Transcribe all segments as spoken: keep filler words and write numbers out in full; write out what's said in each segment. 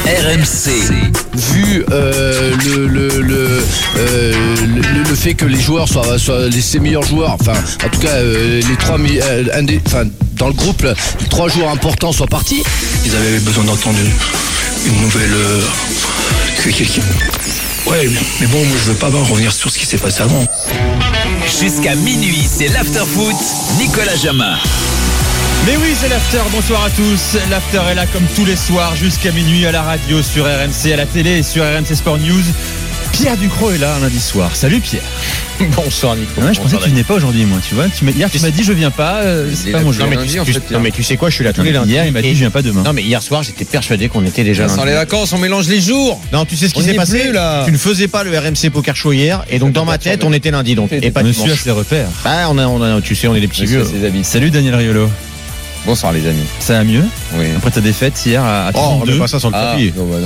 R M C. Vu euh, le, le, le, euh, le, le fait que les joueurs soient, soient les, ses meilleurs joueurs, enfin en tout cas euh, les trois, euh, un des, enfin, dans le groupe, les trois joueurs importants soient partis. Ils avaient besoin d'entendre une, une nouvelle... Euh, ouais, mais bon, moi je veux pas revenir sur ce qui s'est passé avant. Jusqu'à minuit, c'est l'after-foot, Nicolas Jamin. Mais oui, c'est l'after, bonsoir à tous. L'after est là comme tous les soirs jusqu'à minuit à la radio, sur R M C, à la télé et sur R M C Sport News. Pierre Ducrot est là un lundi soir. Salut Pierre. Bonsoir Nico. Ouais, je pensais que tu venais pas aujourd'hui, moi, tu vois. Tu hier tu m'as dit je viens pas, euh, c'est pas mon jour. Non mais, tu, tu, non mais tu sais quoi, je suis là tous les lundis. Hier il m'a dit je viens pas demain. Non mais hier soir j'étais persuadé qu'on était déjà sans lundi. les vacances, on mélange les jours. Non, tu sais ce qui on s'est passé plus, là. Tu ne faisais pas le R M C Poker Show hier et donc dans ma tête on était lundi donc et pas Monsieur dimanche. a ses repères. Bah on a, on a, tu sais on est des petits vieux. Salut Daniel Riolo. Bonsoir les amis. Ça va mieux? Oui. Après ta défaite hier à trente-deux. Oh, on met pas ça sur le ah, papier. non, bah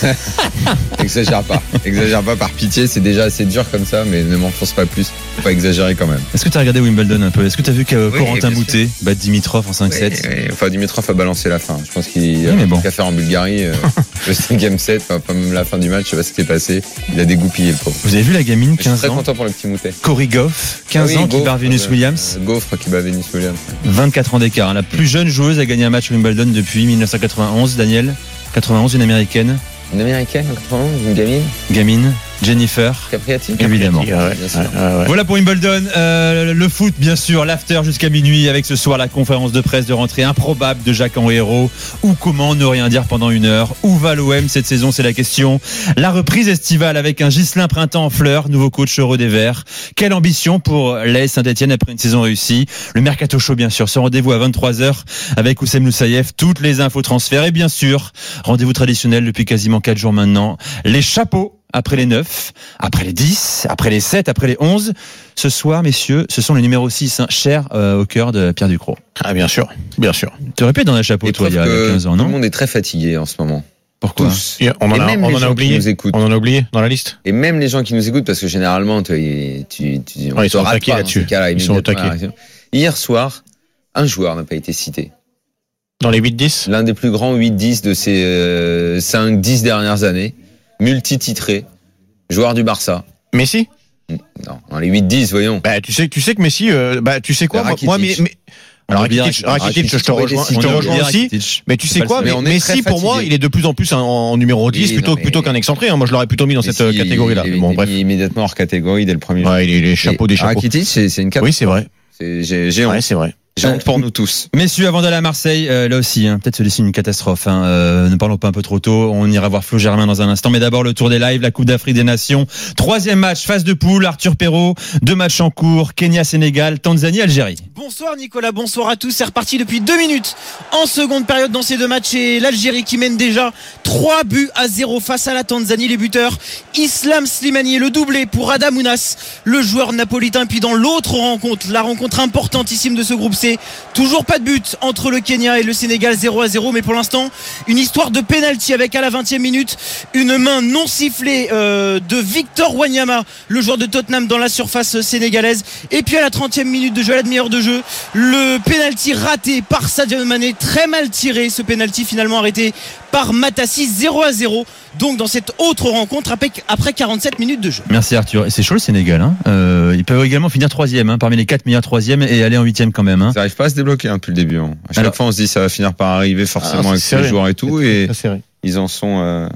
non. Exagère pas. Exagère pas par pitié, c'est déjà assez dur comme ça, mais ne m'enfonce pas plus. Faut pas exagérer quand même. Est-ce que tu as regardé Wimbledon un peu? Est-ce que tu as vu que oui, Corentin Moutet bat Dimitrov en cinq sept? Oui, oui. Enfin, Dimitrov a balancé la fin. Je pense qu'il oui, a bon. qu'à faire en Bulgarie. Euh, le cinquième set, enfin, pas même la fin du match, je sais pas ce qui s'est passé. Il a dégoupillé le pauvre. Vous avez vu la gamine, Je suis quinze très ans, content pour le petit Moutet. Corey Goff, quinze Ah oui, ans, qui Gaufre, bat Venus euh, Williams. euh, Gaufre qui bat Venus Williams. vingt-quatre ans d'écart. La plus jeune joueuse à gagner un match Wimbledon depuis dix-neuf cent quatre-vingt-onze. Daniel, quatre-vingt-onze, une américaine. Une américaine en quatre-vingt-onze, une gamine. Gamine, Jennifer. Capriati. Évidemment. Ouais, ouais, Bien sûr. ouais, ouais. Voilà pour Wimbledon, euh, le foot bien sûr, l'after jusqu'à minuit avec ce soir la conférence de presse de rentrée improbable de Jacques-Henri Hérault. Ou comment ne rien dire pendant une heure? Où va l'O M cette saison, c'est la question. La reprise estivale avec un Ghislain Printemps en fleurs, nouveau coach heureux des Verts. Quelle ambition pour l'A S Saint-Etienne après une saison réussie? Le Mercato Show bien sûr, ce rendez-vous à vingt-trois heures avec Oussem Loussaïef, toutes les infos transferts et bien sûr, rendez-vous traditionnel depuis quasiment quatre jours maintenant, les chapeaux. Après les neuf, après les dix, après les sept, après les onze. Ce soir, messieurs, ce sont les numéros six, hein, chers euh, au cœur de Pierre Ducrot. Ah bien sûr, bien sûr. Tu aurais pu être dans un chapeau, Et toi, il y a preuve que quinze ans, tout non? le monde est très fatigué en ce moment. Pourquoi? Tous. Et on en Et a, même on les en a gens oublié. qui nous écoutent. On en a oublié dans la liste. Et même les gens qui nous écoutent, parce que généralement, tu, tu, tu, on Ouais, ils te sont au rate taquet pas dans là-dessus. ces cas-là, Ils sont au immédiatement à la taquet. réaction. Hier soir, un joueur n'a pas été cité. Dans les huit dix. L'un des plus grands huit dix de ces euh, cinq dix dernières années, multi-titré, joueur du Barça. Messi. Non, dans les huit dix, voyons. Bah tu sais, tu sais que Messi. Euh, bah tu sais quoi, moi, moi, mais, mais alors Rakitic, Rakitic, je te rejoins, je te rejoins aussi. Mais tu sais quoi, mais Messi pour moi, il est de plus en plus en, en numéro dix Oui, plutôt non, mais- plutôt qu'un excentré. Hein. Moi, je l'aurais plutôt mis dans cette Messi, catégorie-là. Il, il, Bon il bref. est mis immédiatement hors catégorie dès le premier jour. Ouais, il est les chapeaux Et des chapeaux. Rakitic, c'est, c'est une catastrophe. Oui, c'est vrai. C'est, j'ai, j'ai honte. Ouais, c'est vrai. J'ai honte pour nous tous. Messieurs, avant d'aller à Marseille, euh, là aussi, hein, peut-être se dessine une catastrophe. Hein, euh, ne parlons pas un peu trop tôt. On ira voir Flo Germain dans un instant. Mais d'abord, le tour des lives, la Coupe d'Afrique des Nations. Troisième match, phase de poule. Arthur Perrault, deux matchs en cours. Kenya-Sénégal, Tanzanie-Algérie. Bonsoir Nicolas, bonsoir à tous. C'est reparti depuis deux minutes en seconde période dans ces deux matchs. Et l'Algérie qui mène déjà trois buts à zéro face à la Tanzanie. Les buteurs, Islam Slimani et le doublé pour Adam Ounas, le joueur napolitain. Et puis dans l'autre rencontre, la rencontre importantissime de ce groupe C, toujours pas de but entre le Kenya et le Sénégal, zéro à zéro, mais pour l'instant une histoire de pénalty avec à la vingtième minute une main non sifflée euh, de Victor Wanyama, le joueur de Tottenham, dans la surface sénégalaise. Et puis à la trentième minute de jeu, à la demi-heure de jeu, le pénalty raté par Sadio Mané, très mal tiré, ce pénalty finalement arrêté par Matassi, zéro à zéro donc dans cette autre rencontre après quarante-sept minutes de jeu. Merci Arthur. Et c'est chaud le Sénégal. Hein. Euh, ils peuvent également finir troisième, hein, parmi les quatre meilleurs troisièmes et aller en huitième quand même. Hein. Ça n'arrive pas à se débloquer hein, depuis le début. Hein. À chaque Alors, fois, on se dit ça va finir par arriver forcément Ah, avec c'est tous les serré. joueurs et tout, et C'est serré. ils en sont. Euh...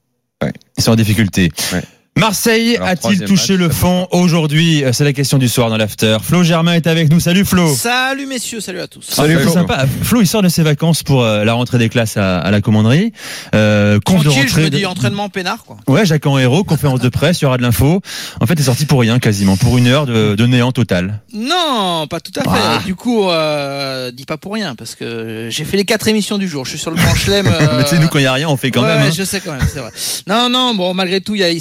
Ils sont en difficulté. Ouais. Marseille Alors, a-t-il troisième touché match, le ça fond aujourd'hui? C'est la question du soir dans l'after. Flo Germain est avec nous. Salut Flo. Salut messieurs, salut à tous. Salut Flo. Sympa. Flo, il sort de ses vacances pour euh, la rentrée des classes à, à la commanderie. Euh, conf de Tranquille, je rentrée me dis de... entraînement peinard quoi. Ouais, Jacques-Henri Hérault, conférence de presse, il y aura de l'info. En fait, t'es sorti pour rien quasiment, pour une heure de, de néant total. Non, pas tout à fait. Ah. Du coup, euh, dis pas pour rien, parce que j'ai fait les quatre émissions du jour. Je suis sur le Grand Chelem. Euh... Mais tu sais, nous, quand il n'y a rien, on fait quand ouais, même. Ouais, hein. je sais quand même, c'est vrai. Non, non, bon, malgré tout, il, y a, il s'est passé des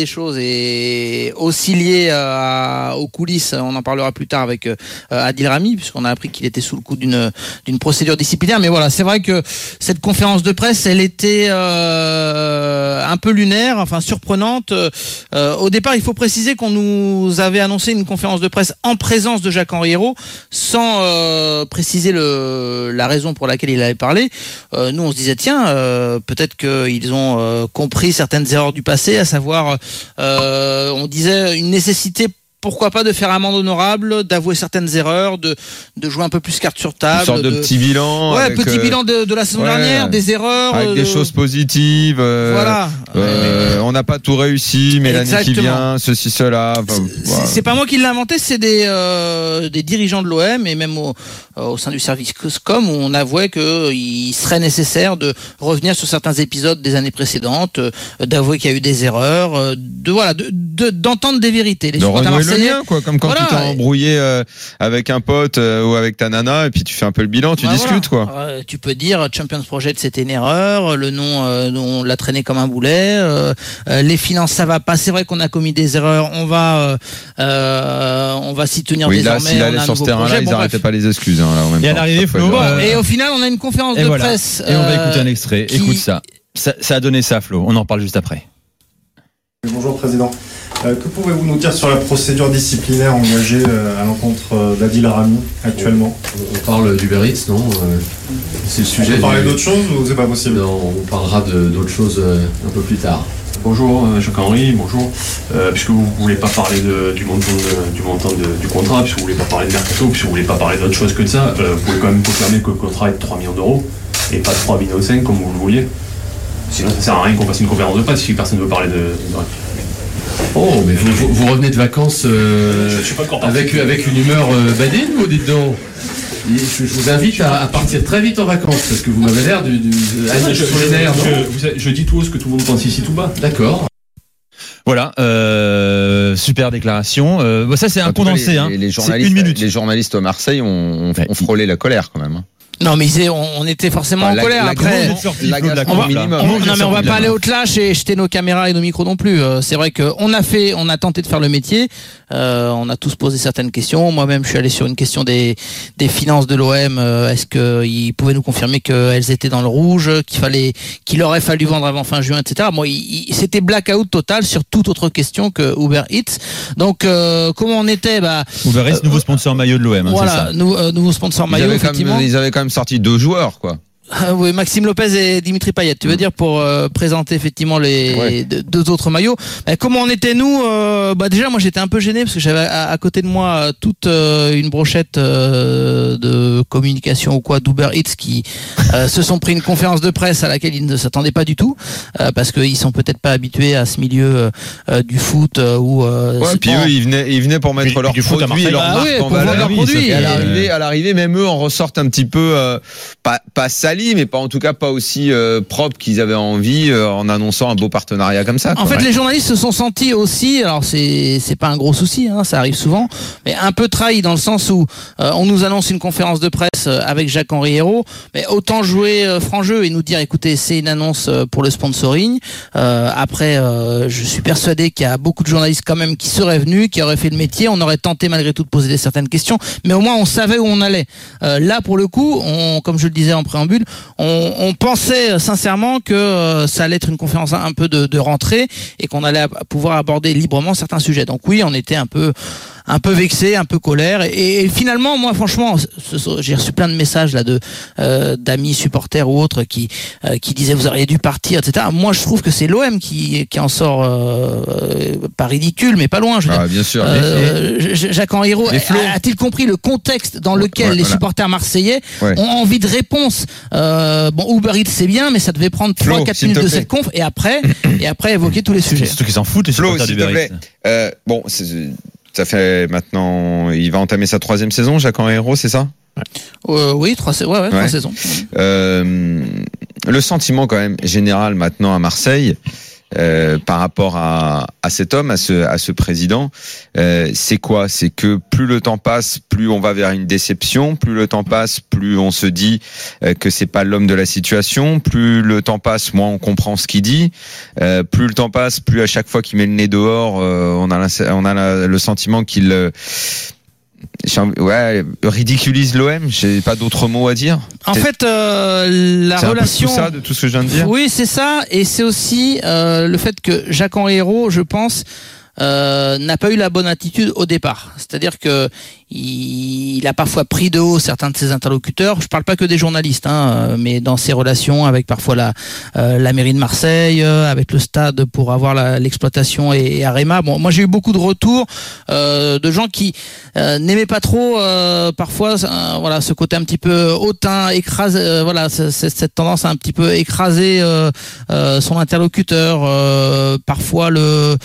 des choses est aussi liée euh, aux coulisses. On en parlera plus tard avec euh, Adil Rami, puisqu'on a appris qu'il était sous le coup d'une d'une procédure disciplinaire. Mais voilà, c'est vrai que cette conférence de presse, elle était euh, un peu lunaire, enfin surprenante. Euh, au départ, il faut préciser qu'on nous avait annoncé une conférence de presse en présence de Jacques-Henri Hérault, sans euh, préciser le, la raison pour laquelle il avait parlé. Euh, nous, on se disait, tiens, euh, peut-être qu'ils ont euh, compris certaines erreurs du passé, à savoir, euh, on disait une nécessité, pourquoi pas, de faire amende honorable, d'avouer certaines erreurs, de, de jouer un peu plus carte sur table. Une sorte de, de petit bilan. Ouais, avec petit euh... bilan de, de la saison ouais, dernière, des erreurs. Avec euh, des choses positives. Euh, voilà. Euh, on n'a pas tout réussi, mais l'année qui vient, ceci, cela. Enfin, c'est, voilà. c'est pas moi qui l'ai inventé, c'est des, euh, des dirigeants de l'O M et même au, au sein du service com où on avouait qu'il serait nécessaire de revenir sur certains épisodes des années précédentes, euh, d'avouer qu'il y a eu des erreurs, euh, de, voilà, de, de, d'entendre des vérités. Les le lien, quoi, comme quand voilà, tu t'es embrouillé euh, avec un pote euh, ou avec ta nana et puis tu fais un peu le bilan, tu bah discutes voilà. quoi. Euh, tu peux dire Champions Project c'était une erreur, le nom euh, on l'a traîné comme un boulet, euh, euh, les finances ça va pas, c'est vrai qu'on a commis des erreurs, on va euh, on va s'y tenir oui, désormais. Là, s'il allait sur ce terrain-là, ils n'arrêtaient pas les excuses. Hein, là, en même et à l'arrivée, Flo. Bon, euh... Et au final, on a une conférence de voilà. presse. Et on va écouter un extrait. Qui... Écoute ça. ça. Ça a donné ça, Flo. On en parle juste après. Bonjour, Président. Euh, que pouvez-vous nous dire sur la procédure disciplinaire engagée euh, à l'encontre euh, d'Adil Rami actuellement ? On, on parle d'Uber Eats, non euh, c'est le sujet. On peut parler du... d'autre chose ou c'est pas possible ? Non, on parlera de, d'autres choses euh, un peu plus tard. Bonjour euh, Jacques-Henri, bonjour. Euh, puisque vous ne voulez pas parler de, du montant, de, du, montant de, du contrat, puisque vous ne voulez pas parler de mercato, puisque vous ne voulez pas parler d'autre chose que de ça, euh, vous pouvez quand même confirmer que le contrat est de trois millions d'euros et pas de trois virgule cinq comme vous le vouliez. Sinon ça ne sert à rien qu'on fasse une conférence de presse si personne ne veut parler de... de... Oh, mais vous, vous, vous revenez de vacances euh, je, je suis pas avec, avec une humeur euh, badine, vous dites donc. Je, je vous invite à, à partir très vite en vacances parce que vous m'avez l'air du, du, du je, je, sur les nerfs. Je, je, je dis tout haut ce que tout le monde pense ici tout bas. D'accord. Voilà, euh, super déclaration. Euh, bah ça c'est un condensé. Les, hein. les, journalistes, une minute. les journalistes au Marseille ont, ont, ont frôlé la colère quand même. Non mais on était forcément enfin, en colère la, après. La, la, la on va, minimum. On, non mais on va pas aller au-delà et jeter nos caméras et nos micros non plus. Euh, c'est vrai qu'on a fait, on a tenté de faire le métier. Euh, on a tous posé certaines questions. Moi-même, je suis allé sur une question des des finances de l'O M. Euh, est-ce qu'ils pouvaient nous confirmer qu'elles étaient dans le rouge, qu'il fallait, qu'il aurait fallu vendre avant fin juin, et cetera. Moi, il, il, c'était blackout total sur toute autre question que Uber Eats. Donc, euh, comment on était bah, Uber Eats, euh, nouveau sponsor maillot de l'O M. Hein, voilà, c'est ça. Nou, euh, nouveau sponsor maillot. Effectivement. Même, ils avaient quand même sorti deux joueurs, quoi. Euh, oui, Maxime Lopez et Dimitri Payet. Tu veux dire pour euh, présenter effectivement les ouais. deux autres maillots. Bah, comment on était nous euh, Bah déjà, moi j'étais un peu gêné parce que j'avais à, à côté de moi toute euh, une brochette euh, de communication ou quoi d'Uber Eats qui euh, se sont pris une conférence de presse à laquelle ils ne s'attendaient pas du tout euh, parce qu'ils sont peut-être pas habitués à ce milieu euh, du foot euh, où. Euh, ouais, puis eux, ils venaient, ils venaient pour mettre leurs produits, leurs bah, marques oui, en valeur. Et à l'arrivée, à l'arrivée, même eux en ressortent un petit peu euh, pas pas salis, mais pas en tout cas pas aussi euh, propre qu'ils avaient envie euh, en annonçant un beau partenariat comme ça. En fait, ouais. Les journalistes se sont sentis aussi, alors c'est c'est pas un gros souci, hein, ça arrive souvent, mais un peu trahis dans le sens où euh, on nous annonce une conférence de presse avec Jacques-Henri Hérault, mais autant jouer euh, franc jeu et nous dire écoutez, c'est une annonce pour le sponsoring. Euh, après, euh, je suis persuadé qu'il y a beaucoup de journalistes quand même qui seraient venus, qui auraient fait le métier, on aurait tenté malgré tout de poser certaines questions, mais au moins on savait où on allait. Euh, là, pour le coup, on, comme je le disais en préambule, on, on pensait sincèrement que euh, ça allait être une conférence un peu de, de rentrée et qu'on allait pouvoir aborder librement certains sujets. Donc oui, on était un peu un peu vexé, un peu colère et, et finalement moi franchement ce, ce, j'ai reçu plein de messages là de euh, d'amis supporters ou autres qui euh, qui disaient vous auriez dû partir, et cetera. Moi je trouve que c'est l'O M qui qui en sort euh, pas ridicule mais pas loin. Je veux ah, dire. Bien sûr. Euh, mais, mais... Jacques-Henri Hérault a-t-il compris le contexte dans lequel ouais, les voilà. supporters marseillais ouais. ont envie de réponse? euh, Bon, Uber Eats c'est bien, mais ça devait prendre trois quatre minutes de cette conf et après et après évoquer tous les sujets. Surtout qu'ils s'en foutent les supporters d'Uber Eats. Euh, bon, c'est, ça fait maintenant, il va entamer sa troisième saison, Jacques-Henri Hérault, c'est ça? euh, Oui, trois, ouais, ouais, ouais. trois saisons. Euh, le sentiment quand même général maintenant à Marseille, euh, par rapport à, à cet homme, à ce, à ce président, euh, c'est quoi? C'est que plus le temps passe, plus on va vers une déception, plus le temps passe, plus on se dit euh, que c'est pas l'homme de la situation, plus le temps passe, moins on comprend ce qu'il dit, euh, plus le temps passe, plus à chaque fois qu'il met le nez dehors, euh, on a, la, on a la, le sentiment qu'il euh, ouais, ridiculise l'O M, j'ai pas d'autres mots à dire. En fait, euh, la c'est relation. C'est un peu tout ça de tout ce que je viens de dire. Oui, c'est ça, et c'est aussi euh, le fait que Jacques-Henri Hérault, je pense, euh, n'a pas eu la bonne attitude au départ. C'est-à-dire que il a parfois pris de haut certains de ses interlocuteurs. Je parle pas que des journalistes, hein, mais dans ses relations avec parfois la euh, la mairie de Marseille, euh, avec le stade pour avoir la, l'exploitation et, et Arema. Bon, moi j'ai eu beaucoup de retours euh, de gens qui euh, n'aimaient pas trop euh, parfois euh, voilà ce côté un petit peu hautain, écrasé, euh, voilà c- c- cette tendance à un petit peu écraser euh, euh, son interlocuteur, euh, parfois le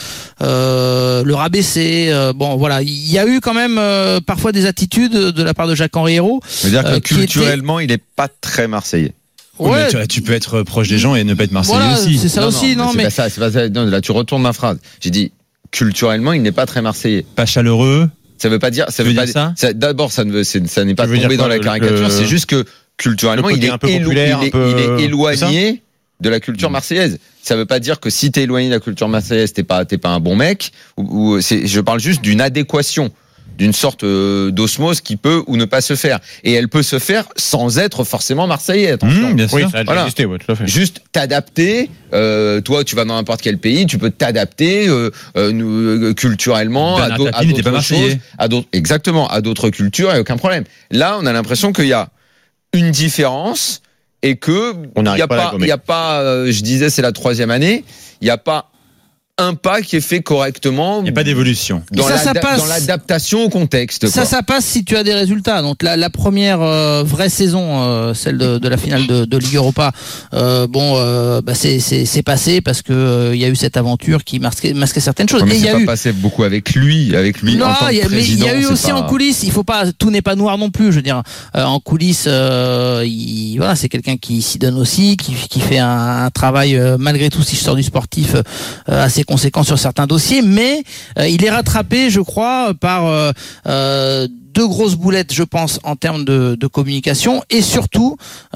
euh, le rabaisser. Euh, bon voilà, il y a eu quand même euh, parfois des attitudes de la part de Jacques-Henri Hérault. C'est-à-dire que euh, culturellement, était... il n'est pas très marseillais. Ouais. Oui, tu, tu peux être proche des gens et ne pas être marseillais voilà, aussi. C'est ça non, aussi, non, non mais, mais... c'est pas ça, c'est pas ça. Non, là tu retournes ma phrase. J'ai dit culturellement, il n'est pas très marseillais. Pas chaleureux. Ça veut pas dire. Ça veut veut dire pas ça. ça d'abord, ça ne veut, c'est, ça n'est pas tombé dans la caricature. Le... C'est juste que culturellement, il est, un peu élo- populaire, il est, un peu... il est éloigné de la culture marseillaise. Ça veut pas dire que si t'es éloigné de la culture marseillaise, t'es pas, t'es pas un bon mec. Ou, ou c'est, je parle juste d'une adéquation, d'une sorte euh, d'osmose qui peut ou ne pas se faire. Et elle peut se faire sans être forcément marseillais. Attention. Mmh, bien sûr. Oui, ça a voilà. existé, ouais, tout à fait. Juste t'adapter. Euh, toi, tu vas dans n'importe quel pays, tu peux t'adapter euh, euh, nous, culturellement à, do- à d'autres pas choses, à d'autres, exactement, à d'autres cultures, et aucun problème. Là, on a l'impression qu'il y a une différence et que il y a pas, il y a pas, euh, je disais, c'est la troisième année, il y a pas un pas qui est fait correctement. Il n'y a pas d'évolution. Dans, ça, ça passe, dans l'adaptation au contexte. Ça, quoi. ça passe si tu as des résultats. Donc la, la première euh, vraie saison, euh, celle de, de la finale de, de Ligue Europa, euh, bon, euh, bah c'est, c'est, c'est passé parce que il euh, y a eu cette aventure qui masquait, masquait certaines choses. Ouais, mais et il y a pas eu passé beaucoup avec lui, avec lui non, en tant que y a, président. Mais il y a eu aussi pas... en coulisses. Il faut pas, tout n'est pas noir non plus. Je veux dire, euh, en coulisses, euh, il, voilà, c'est quelqu'un qui s'y donne aussi, qui, qui fait un, un travail euh, malgré tout, si je sors du sportif, euh, assez conséquent sur certains dossier, mais euh, il est rattrapé, je crois, par euh, euh, deux grosses boulettes, je pense, en termes de, de communication, et surtout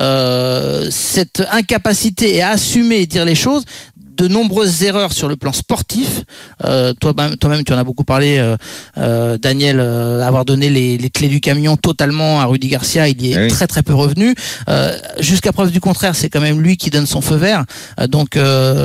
euh, cette incapacité à assumer et dire les choses. De nombreuses erreurs sur le plan sportif. Euh, toi-même, toi-même, tu en as beaucoup parlé, euh, euh, Daniel, euh, avoir donné les, les clés du camion totalement à Rudy Garcia, il y est oui. très très peu revenu. Euh, jusqu'à preuve du contraire, c'est quand même lui qui donne son feu vert. Euh, donc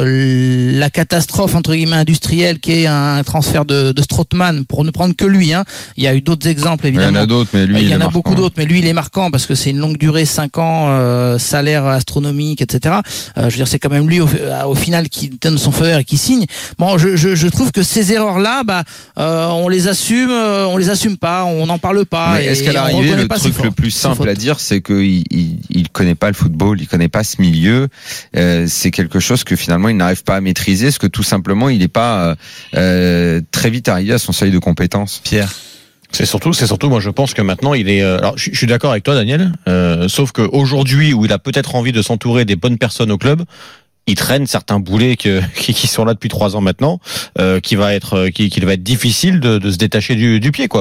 euh, la catastrophe entre guillemets industrielle qui est un transfert de, de Strootman, pour ne prendre que lui. Hein. Il y a eu d'autres exemples évidemment. Il y en a d'autres, mais lui, il y en a marquant. beaucoup d'autres, mais lui, il est marquant parce que c'est une longue durée, cinq ans, euh, salaire astronomique, et cetera. Euh, je veux dire, c'est quand même lui au, au final qui qui donne son feu vert et qui signe. Bon, je, je, je trouve que ces erreurs-là, bah, euh, on les assume, euh, on les assume pas, on n'en parle pas. Mais est-ce qu'à l'arrivée, le truc le plus simple à dire, c'est qu'il il, il connaît pas le football, il connaît pas ce milieu. Euh, c'est quelque chose que finalement il n'arrive pas à maîtriser, parce que tout simplement il n'est pas euh, très vite arrivé à son seuil de compétence. Pierre. C'est surtout, c'est surtout, moi je pense que maintenant il est. Alors je, je suis d'accord avec toi, Daniel. Euh, sauf que aujourd'hui, où il a peut-être envie de s'entourer des bonnes personnes au club, il traîne certains boulets que, qui, qui sont là depuis trois ans maintenant, euh, qui va être, qui, qui va être difficile de, de se détacher du, du pied, quoi.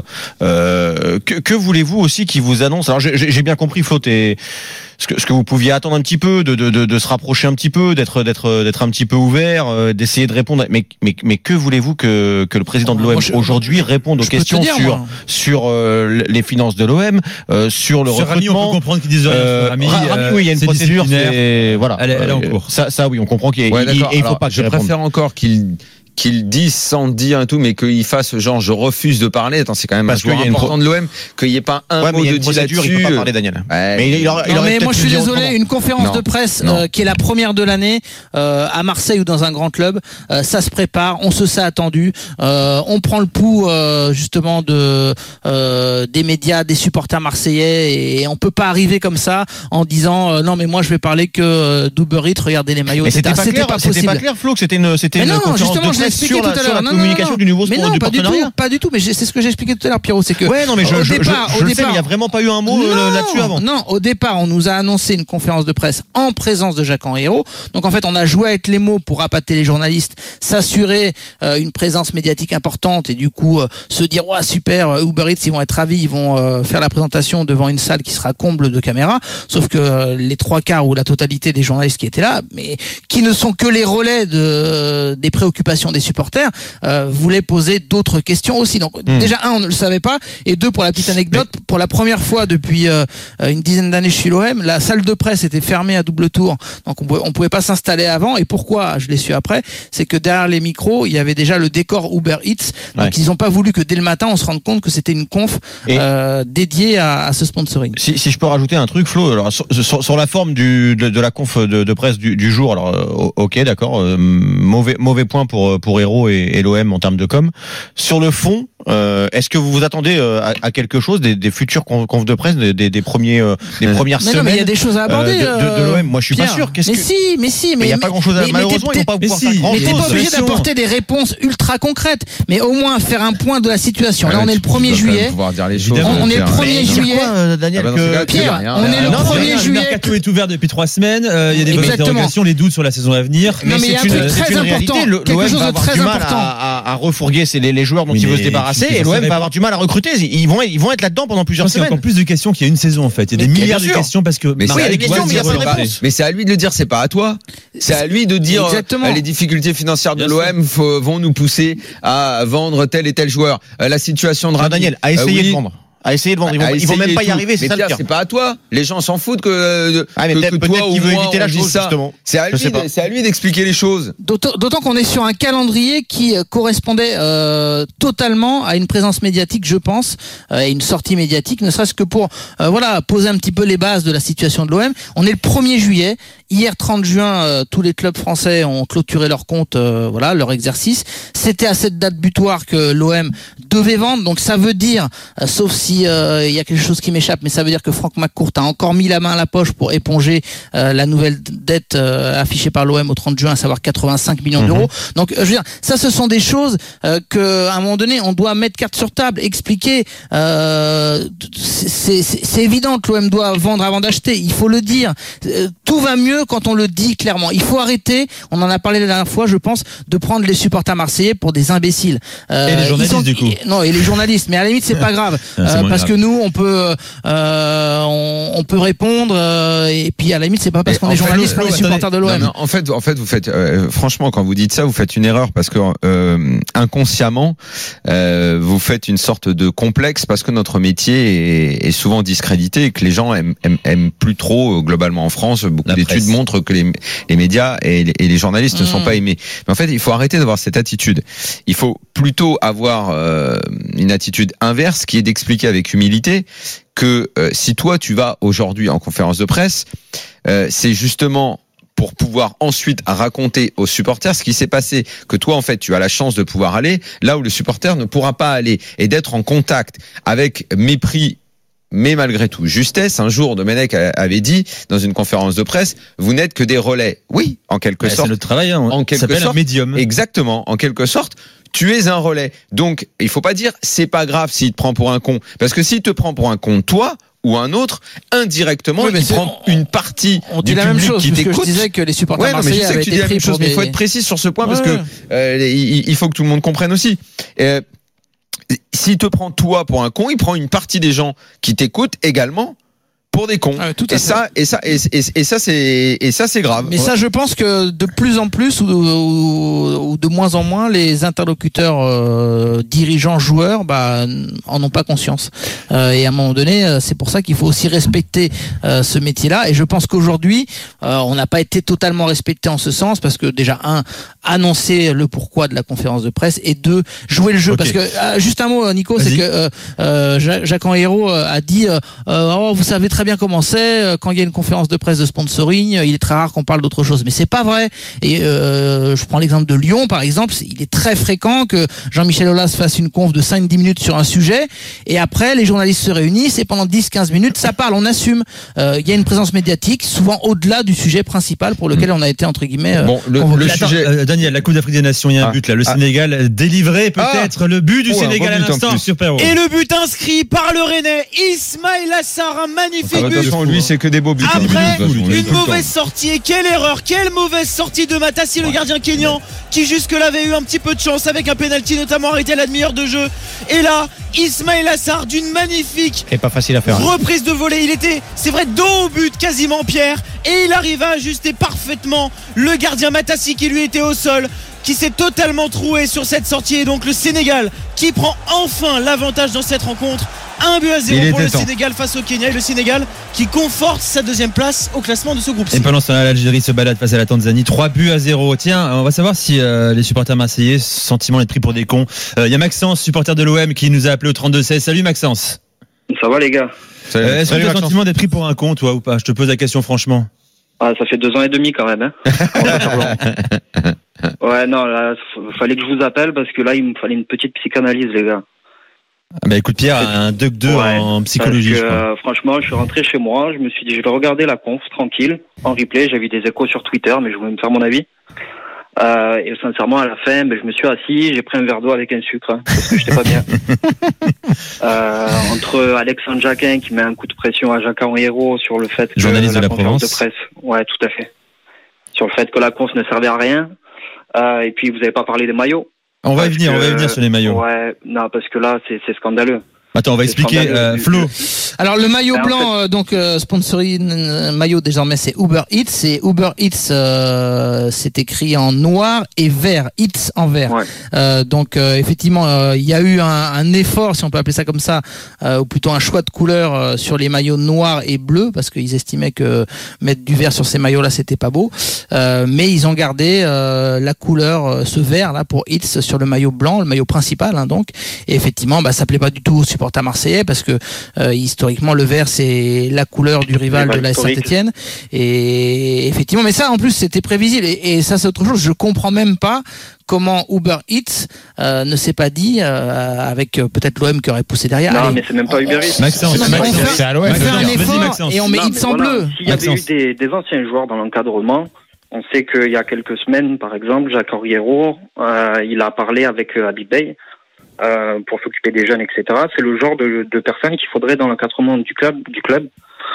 Euh, que, que voulez-vous aussi qu'il vous annonce? Alors j'ai, j'ai bien compris, Flo, et ce que, ce que vous pouviez attendre un petit peu, de, de, de, de se rapprocher un petit peu, d'être, d'être, d'être un petit peu ouvert, euh, d'essayer de répondre. Mais, mais, mais que voulez-vous que, que le président de l'O M moi, aujourd'hui réponde aux questions dire, sur, moi. sur euh, les finances de l'O M, euh, sur le sur recrutement. Rami, on peut comprendre qu'ils disent rien. Euh, Rami, Rami, euh, oui, il y a une procédure. C'est, voilà. Elle est, elle est en cours. Ça, ça, oui, on comprend qu'il y a, ouais, il, il faut Alors, pas que je préfère encore qu'il qu'il dise sans dire et tout, mais qu'il fasse genre je refuse de parler. Attends, c'est quand même parce un joueur important pro... de l'O M, qu'il n'y ait pas un ouais, mot mais de dit là-dessus. Il peut pas parler, Daniel. Ouais, mais il, il, aurait, il non, aurait mais moi je suis désolé, autrement. une conférence non, de presse euh, qui est la première de l'année euh, à Marseille ou dans un grand club, euh, ça se prépare, on se sait attendu, euh, on prend le pouls euh, justement de euh, des médias, des supporters marseillais, et on peut pas arriver comme ça en disant euh, non mais moi je vais parler que euh, d'Uber Eats, regardez les maillots. Mais c'était pas, c'était clair, pas c'était pas clair, Flo, que c'était une, c'était mais une non, conférence justement, de je l'ai presse sur la, sur la non, communication non, non. du nouveau mais non, du pas partenariat. Du tout, pas du tout. Mais c'est ce que j'ai expliqué tout à l'heure, Pierrot, c'est que ouais, non, mais je, au je, départ, je, je au le départ, sais, mais il n'y a vraiment pas eu un mot non, là-dessus avant. Non, au départ, on nous a annoncé une conférence de presse en présence de Jacques-Henri Hérault. Donc en fait, on a joué avec les mots pour appâter les journalistes, s'assurer euh, une présence médiatique importante et du coup euh, se dire ouais super, Uber Eats ils vont être ravis, ils vont euh, faire la présentation devant une salle qui sera comble de caméras. Sauf que euh, les trois quarts ou la totalité des journalistes qui étaient là, mais qui ne sont que les relais de des préoccupations des supporters, euh, voulaient poser d'autres questions aussi. Donc mmh. déjà un, on ne le savait pas, et deux, pour la petite anecdote, mais... pour la première fois depuis euh, une dizaine d'années chez l'O M, la salle de presse était fermée à double tour, donc on pouvait, on pouvait pas s'installer avant. Et pourquoi je l'ai su après, c'est que derrière les micros, il y avait déjà le décor Uber Eats, donc ouais. ils ont pas voulu que dès le matin on se rende compte que c'était une conf euh, dédiée à, à ce sponsoring. Si, si je peux rajouter un truc, Flo, alors sur, sur, sur la forme du, de, de la conf de, de presse du, du jour, alors euh, ok, d'accord, euh, mauvais mauvais point pour pour Hérault et, et l'O M en termes de com. Sur le fond, euh, est-ce que vous vous attendez euh, à, à quelque chose des, des futurs confs de presse, des, des, des premiers euh, des premières mais semaines? Non, mais il y a des choses à aborder euh, de, de, de l'O M. Moi, je suis Pierre. pas sûr. Qu'est-ce mais que... si, mais si, mais il y a pas grand chose à. Mais, malheureusement, mais ils vont pas pouvoir si, faire grand chose. Mais t'es pas obligé d'apporter des réponses ultra concrètes, mais au moins faire un point de la situation. Là, on est le premier juillet. On est le premier juillet. Daniel, Pierre, on est le premier juillet. Le mercato est ouvert depuis trois semaines. Il y a des bonnes interrogations, les doutes sur la saison à venir. Non, mais il y a un truc très important. Quelque chose de très important. À refourguer les joueurs dont il veut se débarrasser, et l'O M va avoir du mal à recruter. Ils vont ils vont être là-dedans pendant plusieurs semaines. Il y a encore plus de questions qu'il y a une saison en fait. Il y a des milliards de questions parce que. Mais il y a des questions, mais il y a pas de réponse. Mais c'est à lui de le dire, c'est pas à toi. C'est à lui de dire euh, les difficultés financières de l'O M f- vont nous pousser à vendre tel et tel joueur. Euh, la situation de Rami, Daniel a essayé euh, oui. de vendre. À essayer de vendre, ils vont, ils vont même pas y arriver, c'est ça le pire. C'est pas à toi. Les gens s'en foutent que, ah, mais que, peut-être, que toi ou veut moi éviter la chose, ça. Justement. C'est à lui, c'est à lui d'expliquer les choses. D'autant, d'autant qu'on est sur un calendrier qui correspondait euh, totalement à une présence médiatique, je pense, euh, et une sortie médiatique, ne serait-ce que pour euh, voilà poser un petit peu les bases de la situation de l'O M. On est le premier juillet. Hier trente juin, euh, tous les clubs français ont clôturé leur compte, euh, voilà, leur exercice. C'était à cette date butoir que l'O M devait vendre. Donc ça veut dire, euh, sauf si il euh, y a quelque chose qui m'échappe, mais ça veut dire que Franck McCourt a encore mis la main à la poche pour éponger euh, la nouvelle dette euh, affichée par l'O M au trente juin, à savoir quatre-vingt-cinq millions mmh. d'euros. Donc je veux dire, ça ce sont des choses euh, que à un moment donné on doit mettre carte sur table, expliquer. Euh, c'est, c'est, c'est évident que l'O M doit vendre avant d'acheter. Il faut le dire. Euh, tout va mieux quand on le dit clairement. Il faut arrêter, on en a parlé la dernière fois, je pense, de prendre les supporters marseillais pour des imbéciles. Euh, et les journalistes sont, du coup. Non, et les journalistes, mais à la limite c'est pas grave, euh, parce grave. que nous on peut euh, on, on peut répondre euh, et puis à la limite c'est pas parce et qu'on est journaliste qu'on est supporter de l'O M. Non, non, en fait, en fait vous faites euh, franchement quand vous dites ça, vous faites une erreur parce que euh, inconsciemment euh, vous faites une sorte de complexe parce que notre métier est, est souvent discrédité et que les gens aiment, aiment, aiment plus trop globalement en France. Beaucoup La d'études presse. montrent que les, les médias et les, et les journalistes mmh. ne sont pas aimés. Mais en fait, il faut arrêter d'avoir cette attitude. Il faut plutôt avoir euh, une attitude inverse qui est d'expliquer avec humilité que euh, si toi tu vas aujourd'hui en conférence de presse, euh, c'est justement pour pouvoir ensuite raconter aux supporters ce qui s'est passé, que toi en fait tu as la chance de pouvoir aller là où le supporter ne pourra pas aller et d'être en contact avec mépris mais malgré tout justesse. Un jour Domenech avait dit dans une conférence de presse, vous n'êtes que des relais. Oui, en quelque ouais, sorte. C'est le travail, hein. En quelque ça s'appelle sorte, un médium. Exactement, en quelque sorte. Tu es un relais. Donc, il faut pas dire c'est pas grave s'il te prend pour un con. Parce que s'il te prend pour un con, toi ou un autre, indirectement, oui, il prend une partie on dit du la public même chose, qui t'écoute. Je disais que les supporters ouais, marseillais non, mais je sais que tu dis la même chose, mais il faut être précis sur ce point ouais. parce que euh, il, il faut que tout le monde comprenne aussi. Euh, s'il te prend toi pour un con, il prend une partie des gens qui t'écoutent également pour des cons. Ah, tout à et, ça, et ça, et, et, et ça, c'est, et ça, c'est grave. Mais ouais. ça, je pense que de plus en plus ou, ou, ou de moins en moins, les interlocuteurs euh, dirigeants, joueurs, bah, en ont pas conscience. Euh, et à un moment donné, c'est pour ça qu'il faut aussi respecter euh, ce métier-là. Et je pense qu'aujourd'hui, euh, on n'a pas été totalement respecté en ce sens parce que déjà un, annoncer le pourquoi de la conférence de presse et deux, jouer le jeu. Okay. Parce que euh, juste un mot, Nico, Vas-y. c'est que euh, euh, Jacques-Henri Hérault a dit, euh, oh, vous savez très bien bien comment c'est. Quand il y a une conférence de presse de sponsoring, il est très rare qu'on parle d'autre chose. Mais c'est pas vrai. Et euh, je prends l'exemple de Lyon, par exemple. Il est très fréquent que Jean-Michel Aulas fasse une conf de cinq à dix minutes sur un sujet. Et après, les journalistes se réunissent et pendant dix à quinze minutes, ça parle. On assume. Euh, il y a une présence médiatique, souvent au-delà du sujet principal pour lequel on a été, entre guillemets, euh, Bon, le, convoqué. le Attends, sujet. euh, Daniel, la Coupe d'Afrique des Nations, il y a un Ah. but là. Le Ah. Sénégal délivré peut-être Ah. le but du Oh, un Sénégal à beau but en l'instant plus. sur Perrault. Et le but inscrit par le Rennais Ismail Assar, un magnifique Ah, de toute but. façon, lui, c'est que des beaux buts. Après, De toute façon, il est tout une le temps. mauvaise sortie, et quelle erreur, quelle mauvaise sortie de Matassi, le gardien kényan, qui jusque-là avait eu un petit peu de chance avec un penalty notamment arrêté à la demi-heure de jeu. Et là, Ismail Assar d'une magnifique Et pas facile à faire. reprise de volée. Il était, c'est vrai, dos au but quasiment, Pierre, et il arrive à ajuster parfaitement le gardien Matassi qui lui était au sol, qui s'est totalement troué sur cette sortie. Et donc le Sénégal qui prend enfin l'avantage dans cette rencontre. Un but à zéro Il pour le était temps. Sénégal face au Kenya, et le Sénégal qui conforte sa deuxième place au classement de ce groupe C. Et pendant ce temps-là, l'Algérie se balade face à la Tanzanie. trois buts à zéro. Tiens, on va savoir si euh, les supporters marseillais, sentiment d'être pris pour des cons. Il euh, y a Maxence, supporter de l'O M, qui nous a appelé au trente-deux seize. Salut Maxence. Ça va les gars? Salut. Euh, Est-ce que Salut, tu as le Maxence. sentiment d'être pris pour un con, toi, ou pas? Je te pose la question franchement. Ah, ça fait deux ans et demi quand même. Hein. Ouais, non, là, f- fallait que je vous appelle parce que là, il me fallait une petite psychanalyse, les gars. Ah bah écoute Pierre, un deux deux Ouais, en psychologie, Parce je que, crois. euh, franchement, je suis rentré chez moi, je me suis dit, je vais regarder la conf tranquille, en replay. J'ai vu des échos sur Twitter, mais je voulais me faire mon avis. Euh, et sincèrement, à la fin, ben, je me suis assis, j'ai pris un verre d'eau avec un sucre, hein, parce que j'étais pas bien. euh, entre Alexandre Jacquin qui met un coup de pression à Jacques-Henri Hérault sur le fait que Journaliste la de la conférence Provence. de presse, ouais, tout à fait, sur le fait que la conf ne servait à rien. Euh, et puis vous avez pas parlé des maillots. On va y Parce venir, on va y que- venir sur les maillots. Ouais, non, parce que là, c'est c'est scandaleux. Attends, on va C'est expliquer. scandaleux. Euh, Flo, Alors le maillot Ben, en blanc, euh, donc euh, sponsoring euh, maillot désormais c'est Uber Eats et Uber Eats euh, c'est écrit en noir et vert, Eats en vert. Ouais. Euh, donc euh, effectivement euh, il y a eu un, un effort, si on peut appeler ça comme ça, euh, ou plutôt un choix de couleur euh, sur les maillots noirs et bleus parce qu'ils estimaient que mettre du vert sur ces maillots là c'était pas beau. Euh, mais ils ont gardé euh, la couleur, euh, ce vert là pour Eats sur le maillot blanc, le maillot principal hein, donc. Et effectivement bah ça plaît pas du tout aux supporters marseillais parce que euh, historiquement le vert c'est la couleur du rival Rival de la historique. Saint-Etienne et effectivement mais ça en plus c'était prévisible et, et ça c'est autre chose, je comprends même pas comment Uber Eats euh, ne s'est pas dit euh, avec euh, peut-être l'O M qui aurait poussé derrière. Non, Allez, mais c'est même pas Uber Eats. Maxence, Non, mais on Maxence, fait- c'est à l'O M. on fait un Vas-y, effort Maxence. et on met Non, Eats mais en voilà, bleu. S'il y avait eu Maxence. des, des anciens joueurs dans l'encadrement, on sait qu'il y a quelques semaines, par exemple, Jacques-Henri Hérault, euh, il a parlé avec euh, Habib Bey euh, pour s'occuper des jeunes, et cetera. C'est le genre de, de personnes qu'il faudrait dans l'encadrement du club. Du club.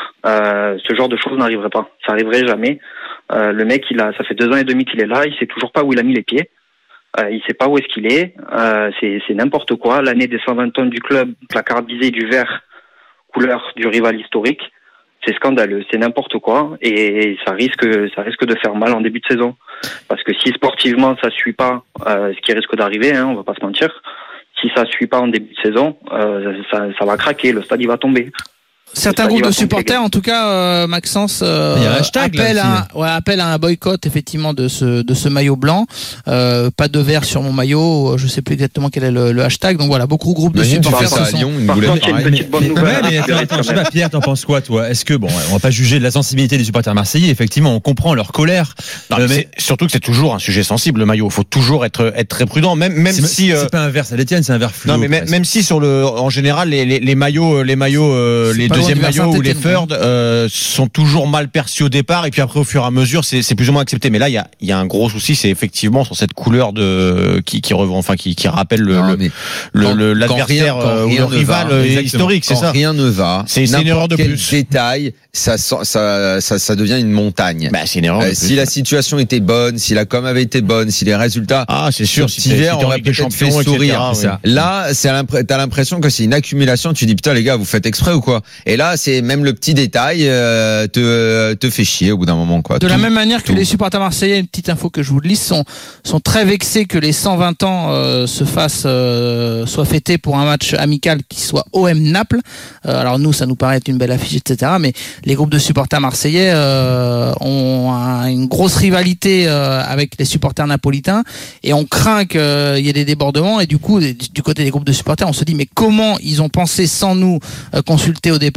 Euh, ce genre de choses n'arriverait pas. Ça arriverait jamais. Euh, le mec, il a, ça fait deux ans et demi qu'il est là, il sait toujours pas où il a mis les pieds. Euh, il sait pas où est-ce qu'il est. Euh, c'est, c'est n'importe quoi. L'année des cent vingt tonnes du club, placardisé du vert, couleur du rival historique. C'est scandaleux, c'est n'importe quoi et ça risque, ça risque de faire mal en début de saison. Parce que si sportivement ça suit pas, euh, ce qui risque d'arriver, hein, on va pas se mentir, si ça suit pas en début de saison, euh, ça, ça va craquer, le stade il va tomber. Certains Ça, il groupes va de tomber, les supporters, gars. en tout cas, euh, Maxence, euh, Il y a un hashtag, là, appelle, aussi. à, ouais, appelle à un boycott effectivement de ce de ce maillot blanc. Euh, pas de vert sur mon maillot. Je sais plus exactement quel est le, le hashtag. Donc voilà, beaucoup de groupes de Imagine, tu supporters fais ça se à sont- Lyon, une Par boulette contre, il y a une pareille. petite bonne Mais, nouvelle. ouais, mais à attends, Uber Eats, attends, quand je sais même. pas, Pierre, t'en penses quoi, toi? Est-ce que, bon, on va pas juger de la sensibilité des supporters marseillais, effectivement, on comprend leur colère. Non, Euh, mais mais c'est- surtout que c'est toujours un sujet sensible, le maillot. Il faut toujours être, être très prudent, même, même c'est, si. c'est euh, pas un verre Saint-Etienne, c'est un verre fluo. non, mais même, presque. même si sur le, en général, les, les, les maillots, les maillots, euh, C'est les pas loin deuxièmes du Versailles maillots ou les Saint-Étienne, third euh, sont toujours mal perçus au départ, et puis après, au fur et à mesure, c'est, c'est plus ou moins accepté. Mais là, il y a, il y a un gros souci, c'est effectivement sur cette couleur de qui, qui revend, enfin, qui, qui rappelle le, Non, le, mais le- quand- le- quand l'adversaire rien- quand euh, ou rien le ne rival va, euh, exactement. historique, c'est Quand ça. rien ne va, C'est- c'est une n'importe erreur de quel plus. détail, ça, sent- ça, ça, ça devient une montagne. Bah, c'est une erreur. Euh, de plus. si la situation était bonne, si la com avait été bonne, si les résultats Ah, c'est sûr. sur Si cet t'es- hiver, si t'es on en aurait Ligue des peut-être fait Champions, et cetera, sourire. oui. C'est ça. Là, c'est à l'impr- t'as l'impression que c'est une accumulation. Tu dis putain les gars, vous faites exprès ou quoi? Et là, c'est même le petit détail euh, te te fait chier au bout d'un moment quoi. De la Tout- même manière que tout. les supporters marseillais, une petite info que je vous glisse, sont, sont très vexés que les cent vingt ans euh, se fassent, euh, soient fêtés pour un match amical qui soit O M Naples. Euh, alors nous, ça nous paraît être une belle affiche, et cetera. Mais les groupes de supporters marseillais euh, ont un- une grosse rivalité euh, avec les supporters napolitains et on craint qu'il y ait des débordements. Et du coup, du côté des groupes de supporters, on se dit mais comment ils ont pensé sans nous euh, consulter au départ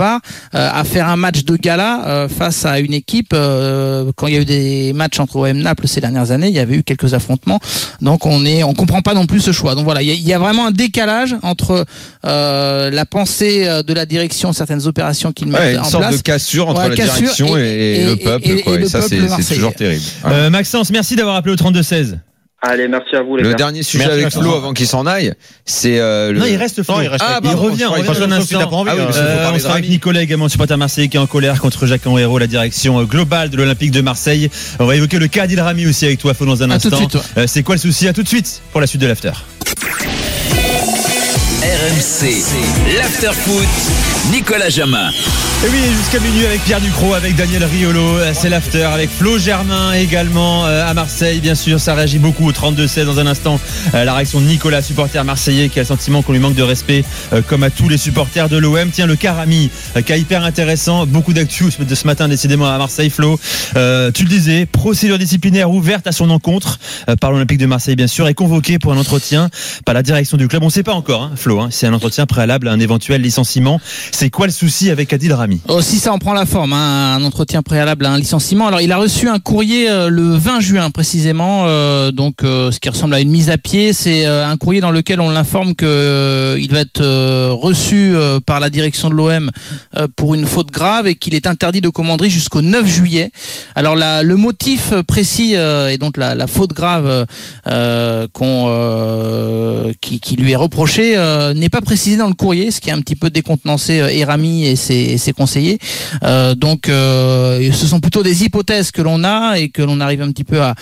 part, euh, à faire un match de gala euh, face à une équipe. Euh, quand il y a eu des matchs entre O M Naples ces dernières années, il y avait eu quelques affrontements. Donc on est, on comprend pas non plus ce choix. Donc voilà, il y a, il y a vraiment un décalage entre euh, la pensée de la direction, certaines opérations qu'ils mettent ouais, en place. Une sorte de cassure entre ouais, la direction et, et, et le peuple. Et, quoi. Et, et, et ça, c'est, c'est toujours terrible. Euh, Maxence, merci d'avoir appelé au trente-deux seize. Allez, merci à vous les le gars. Le dernier sujet merci avec Flo avant qu'il s'en aille, c'est euh, le... Non, il reste Flo. Non, il, reste ah, avec... il pardon, revient. On revient dans un instant. Ah, oui, euh, on sera avec Nicolas également, supporter marseillais qui est en colère contre Jacques Henriot, la direction globale de l'Olympique de Marseille. On va évoquer le cas d'Adil Rami aussi avec toi, Flo, dans un à instant. Tout de suite, ouais. euh, c'est quoi le souci? À tout de suite pour la suite de l'after. R M C, l'after foot, Nicolas Jamin. Et oui, jusqu'à minuit avec Pierre Ducrot, avec Daniel Riolo, c'est l'after, avec Flo Germain également à Marseille, bien sûr, ça réagit beaucoup au trente-deux seize dans un instant. La réaction de Nicolas, supporter marseillais, qui a le sentiment qu'on lui manque de respect, comme à tous les supporters de l'O M. Tiens, le cas Rami, cas hyper intéressant, beaucoup d'actu de ce matin, décidément à Marseille, Flo. Euh, tu le disais, procédure disciplinaire ouverte à son encontre euh, par l'Olympique de Marseille, bien sûr, et convoqué pour un entretien par la direction du club. On ne sait pas encore, hein, Flo, hein, c'est un entretien préalable à un éventuel licenciement. C'est quoi le souci avec Adil Rami? Oh, si ça en prend la forme, hein, un entretien préalable à un licenciement. Alors il a reçu un courrier euh, le vingt juin précisément, euh, donc euh, ce qui ressemble à une mise à pied. C'est euh, un courrier dans lequel on l'informe que euh, il va être euh, reçu euh, par la direction de l'O M euh, pour une faute grave et qu'il est interdit de commanderie jusqu'au neuf juillet. Alors la, le motif précis euh, et donc la, la faute grave euh, qu'on, euh, qui, qui lui est reprochée euh, n'est pas précisé dans le courrier, ce qui est un petit peu décontenancé euh, Erami et ses, et ses conseillers. Euh, donc euh, ce sont plutôt des hypothèses que l'on a et que l'on arrive un petit peu à,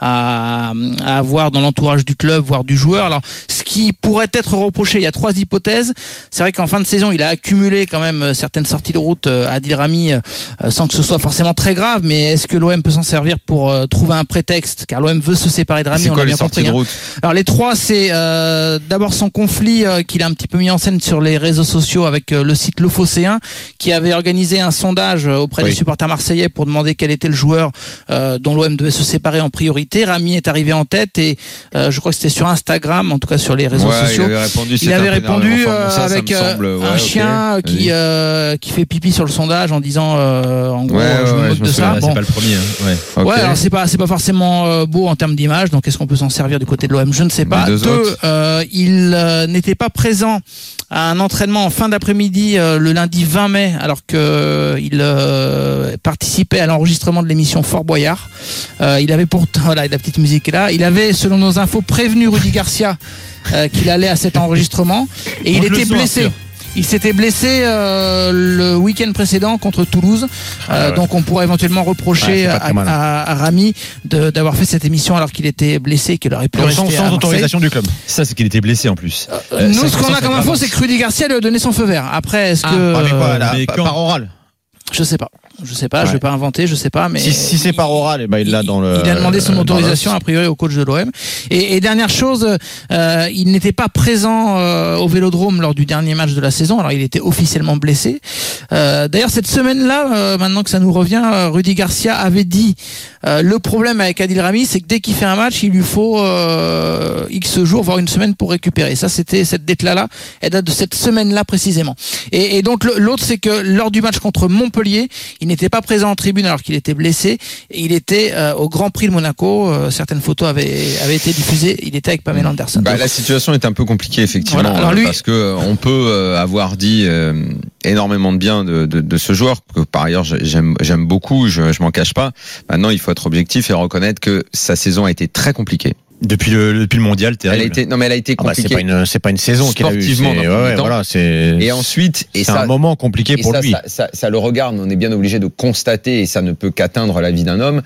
à, à avoir dans l'entourage du club, voire du joueur. Alors ce qui pourrait être reproché, il y a trois hypothèses. C'est vrai qu'en fin de saison, il a accumulé quand même certaines sorties de route à Adil Rami euh, sans que ce soit forcément très grave, mais est-ce que l'O M peut s'en servir pour euh, trouver un prétexte, car l'O M veut se séparer de Rami? C'est on quoi l'a les bien sorties compris, de route? hein. Alors les trois, c'est euh, d'abord son conflit euh, qu'il a un petit peu mis en scène sur les réseaux sociaux avec euh, le site Le Phocéen, qui avait organisé un sondage auprès oui. des supporters marseillais pour demander quel était le joueur euh, dont l'O M devait se séparer en priorité. Rami est arrivé en tête et euh, je crois que c'était sur Instagram, en tout cas sur les réseaux ouais, sociaux. Il avait répondu, il avait répondu euh, ça, avec ça semble, euh, ouais, un okay. chien qui euh, qui fait pipi sur le sondage en disant euh, en gros ouais, je me ouais, moque je de ça. Là, bon. C'est pas le premier. Hein. Ouais. Okay. Ouais, alors c'est pas c'est pas forcément euh, beau en termes d'image. Donc est-ce qu'on peut s'en servir du côté de l'O M? Je ne sais pas. Deux, Deux euh, il euh, n'était pas présent à un entraînement en fin d'après-midi euh, le lundi vingt mai, alors que euh, il euh, participait à l'enregistrement de l'émission Fort Boyard. Euh, il avait pourtant, voilà, la petite musique est là. Il avait, selon nos infos, prévenu Rudy Garcia euh, qu'il allait à cet enregistrement et il était blessé. Il s'était blessé euh, le week-end précédent contre Toulouse, euh, ah ouais. donc on pourrait éventuellement reprocher ouais, à, à, à Rami de, d'avoir fait cette émission alors qu'il était blessé et qu'il aurait pu rester sans, sans autorisation du club. Ça, c'est qu'il était blessé en plus. Euh, Nous, ce qu'on a comme info, c'est que Rudy Garcia lui a donné son feu vert. Après, est-ce ah, que ah, mais quoi, là, mais par, quand... par oral? Je sais pas. Je sais pas, ouais. je vais pas inventer, je sais pas, mais si, si c'est par oral, eh ben il l'a dans le. Il a demandé son autorisation a priori au coach de l'O M. Et, et dernière chose, euh, il n'était pas présent euh, au Vélodrome lors du dernier match de la saison. Alors il était officiellement blessé. Euh, d'ailleurs cette semaine-là, euh, maintenant que ça nous revient, euh, Rudy Garcia avait dit euh, le problème avec Adil Rami, c'est que dès qu'il fait un match, il lui faut euh, X jours, voire une semaine pour récupérer. Ça, c'était cette date-là, elle date de cette semaine-là précisément. Et, et donc l'autre, c'est que lors du match contre Montpellier, il n'était pas présent en tribune alors qu'il était blessé. Et il était euh, au Grand Prix de Monaco. Euh, certaines photos avaient, avaient été diffusées. Il était avec Pamela Anderson. Bah, la situation est un peu compliquée effectivement, voilà. Alors, lui... parce que euh, on peut euh, avoir dit euh, énormément de bien de, de, de ce joueur que par ailleurs j'aime, j'aime beaucoup. Je, je m'en cache pas. Maintenant, il faut être objectif et reconnaître que sa saison a été très compliquée. Depuis le depuis le mondial, terrible. Elle a été non mais elle a été compliquée. Ah bah c'est pas une c'est pas une saison qu'il a eu. Sportivement, c'est, ouais, voilà, c'est. Et ensuite et c'est ça, un moment compliqué pour ça, lui. Ça, ça, ça le regarde. On est bien obligé de constater et ça ne peut qu'atteindre la vie d'un homme.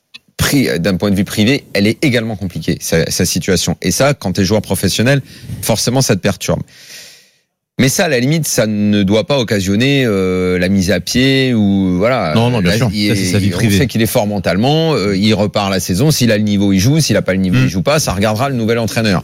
D'un point de vue privé, elle est également compliquée sa, sa situation. Et ça, quand t'es joueur professionnel, forcément ça te perturbe. Mais ça, à la limite, ça ne doit pas occasionner euh, la mise à pied ou voilà. Non, non, bien Là, sûr. Il, ça, c'est sa vie on privée. sait qu'il est fort mentalement. Euh, il repart la saison. S'il a le niveau, il joue. S'il a pas le niveau, mmh. il joue pas. Ça regardera le nouvel entraîneur.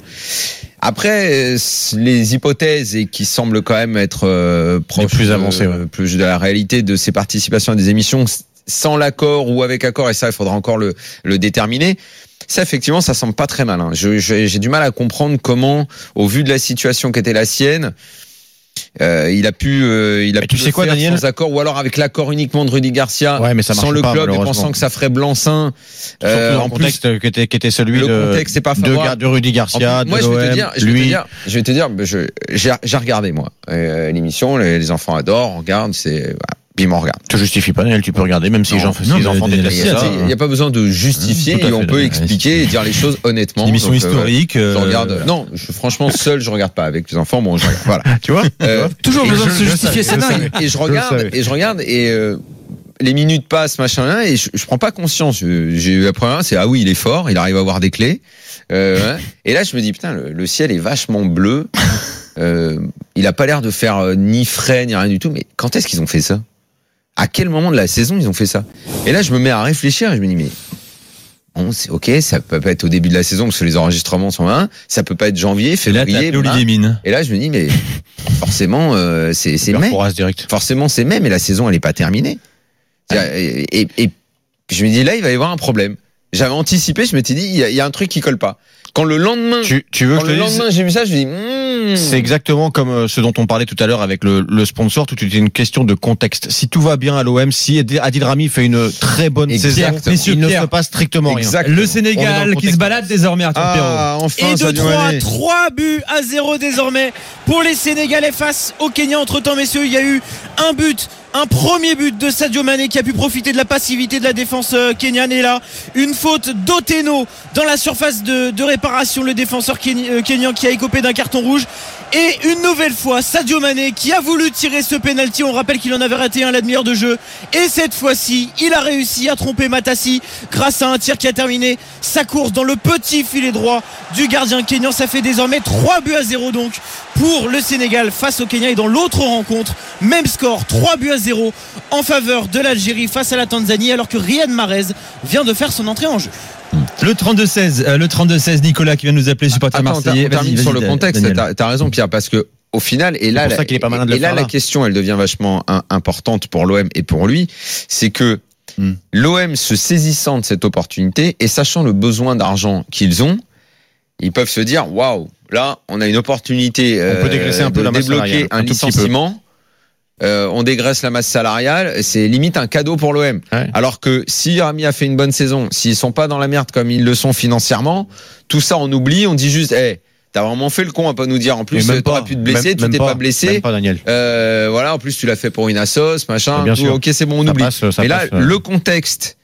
Après, les hypothèses et qui semblent quand même être euh, proches, plus avancées, euh, ouais. plus de la réalité de ses participations à des émissions sans l'accord ou avec accord. Et ça, il faudra encore le, le déterminer. Ça, effectivement, ça semble pas très malin. Je, je, j'ai du mal à comprendre comment, au vu de la situation qui était la sienne. Euh, il a pu, euh, il a mais pu tu le sais quoi, faire Daniel sans accord, ou alors avec l'accord uniquement de Rudy Garcia, ouais, mais ça sans le pas, club, et pensant que ça ferait blanc-seing. Euh, en plus, contexte qui était, qui était celui le de, contexte, c'est pas de, de Rudy Garcia. En plus, moi, de je vais l'O M, te dire, je vais lui. te dire, je vais te dire, je, j'ai, j'ai regardé moi euh, l'émission, les, les enfants adorent, on regarde, c'est. Voilà. Bim, on regarde. Je justifie pas, Daniel, tu peux regarder, même si les enfants détestent ça. Il n'y a pas besoin de justifier, et on peut expliquer et dire les choses honnêtement. C'est une émission historique. Je regarde. Non, je, franchement, seul, je regarde pas. Avec les enfants, bon, je regarde. Voilà. Tu vois euh, Toujours besoin de se justifier, c'est dingue. Et je regarde, et je regarde, et euh, les minutes passent, machin là, et je, je prends pas conscience. J'ai eu la première, c'est ah oui, il est fort, il arrive à avoir des clés. Euh, et là, je me dis putain, le, le ciel est vachement bleu. Euh, il a pas l'air de faire euh, ni frais ni rien du tout. Mais quand est-ce qu'ils ont fait ça? À quel moment de la saison ils ont fait ça? Et là, je me mets à réfléchir et je me dis mais bon, c'est ok, ça peut pas être au début de la saison parce que les enregistrements sont un, ça peut pas être janvier, février. Là, Olivier Mine. Et là, je me dis mais forcément, euh, c'est c'est mai. Direct. Forcément, c'est mai, mais la saison elle est pas terminée. Et, et, et je me dis là, il va y avoir un problème. J'avais anticipé, je m'étais dit il y, y a un truc qui colle pas. Quand le lendemain, tu, tu veux quand que le je te lendemain dise... j'ai vu ça, je me dis mmh. C'est exactement comme ce dont on parlait tout à l'heure avec le, le sponsor, tout est une question de contexte. Si tout va bien à l'O M, si Adil Rami fait une très bonne exact. saison, Messieurs, il ne se passe strictement exactement. rien. Le Sénégal le qui se balade désormais, Arthur Perrault. Ah, enfin, et de trois, trois buts à zéro désormais pour les Sénégalais face au Kenya. Entre temps, messieurs, il y a eu un but. Un premier but de Sadio Mané qui a pu profiter de la passivité de la défense kenyane. Et là, une faute d'Oteno dans la surface de, de réparation. Le défenseur kenyan qui a écopé d'un carton rouge. Et une nouvelle fois, Sadio Mané qui a voulu tirer ce penalty. On rappelle qu'il en avait raté un à la demi-heure de jeu. Et cette fois-ci, il a réussi à tromper Matassi grâce à un tir qui a terminé sa course dans le petit filet droit du gardien kenyan. Ça fait désormais trois buts à zéro donc pour le Sénégal face au Kenya. Et dans l'autre rencontre, même score, trois buts à zéro en faveur de l'Algérie face à la Tanzanie, alors que Riyad Mahrez vient de faire son entrée en jeu. Le trente-deux seize, euh, le trente-deux seize, Nicolas qui vient nous appeler, supporter Attends, marseillais. on termine vas-y, sur vas-y, le contexte. Daniel. T'as, t'as raison, Pierre, parce que au final, et là, c'est pour ça qu'il est pas malin de le et là, faire, la là. question, elle devient vachement un, importante pour l'O M et pour lui, c'est que hmm. l'O M se saisissant de cette opportunité et sachant le besoin d'argent qu'ils ont, ils peuvent se dire, waouh, là, on a une opportunité on peut dégraisser un de peu la masse débloquer salariale, un, un tout petit licenciement. Euh, on dégraisse la masse salariale, c'est limite un cadeau pour l'O M. Ouais. Alors que si Rami a fait une bonne saison, s'ils sont pas dans la merde comme ils le sont financièrement, tout ça on oublie, on dit juste, hey, hey, t'as vraiment fait le con à pas nous dire. En plus, t'aurais pu te blesser, même, tu même t'es pas, pas blessé. Même pas, Daniel. Euh, voilà, en plus tu l'as fait pour une assos, machin. Bien tout, sûr. ok, c'est bon, on ça oublie. Passe, ça Et là, passe, euh... le contexte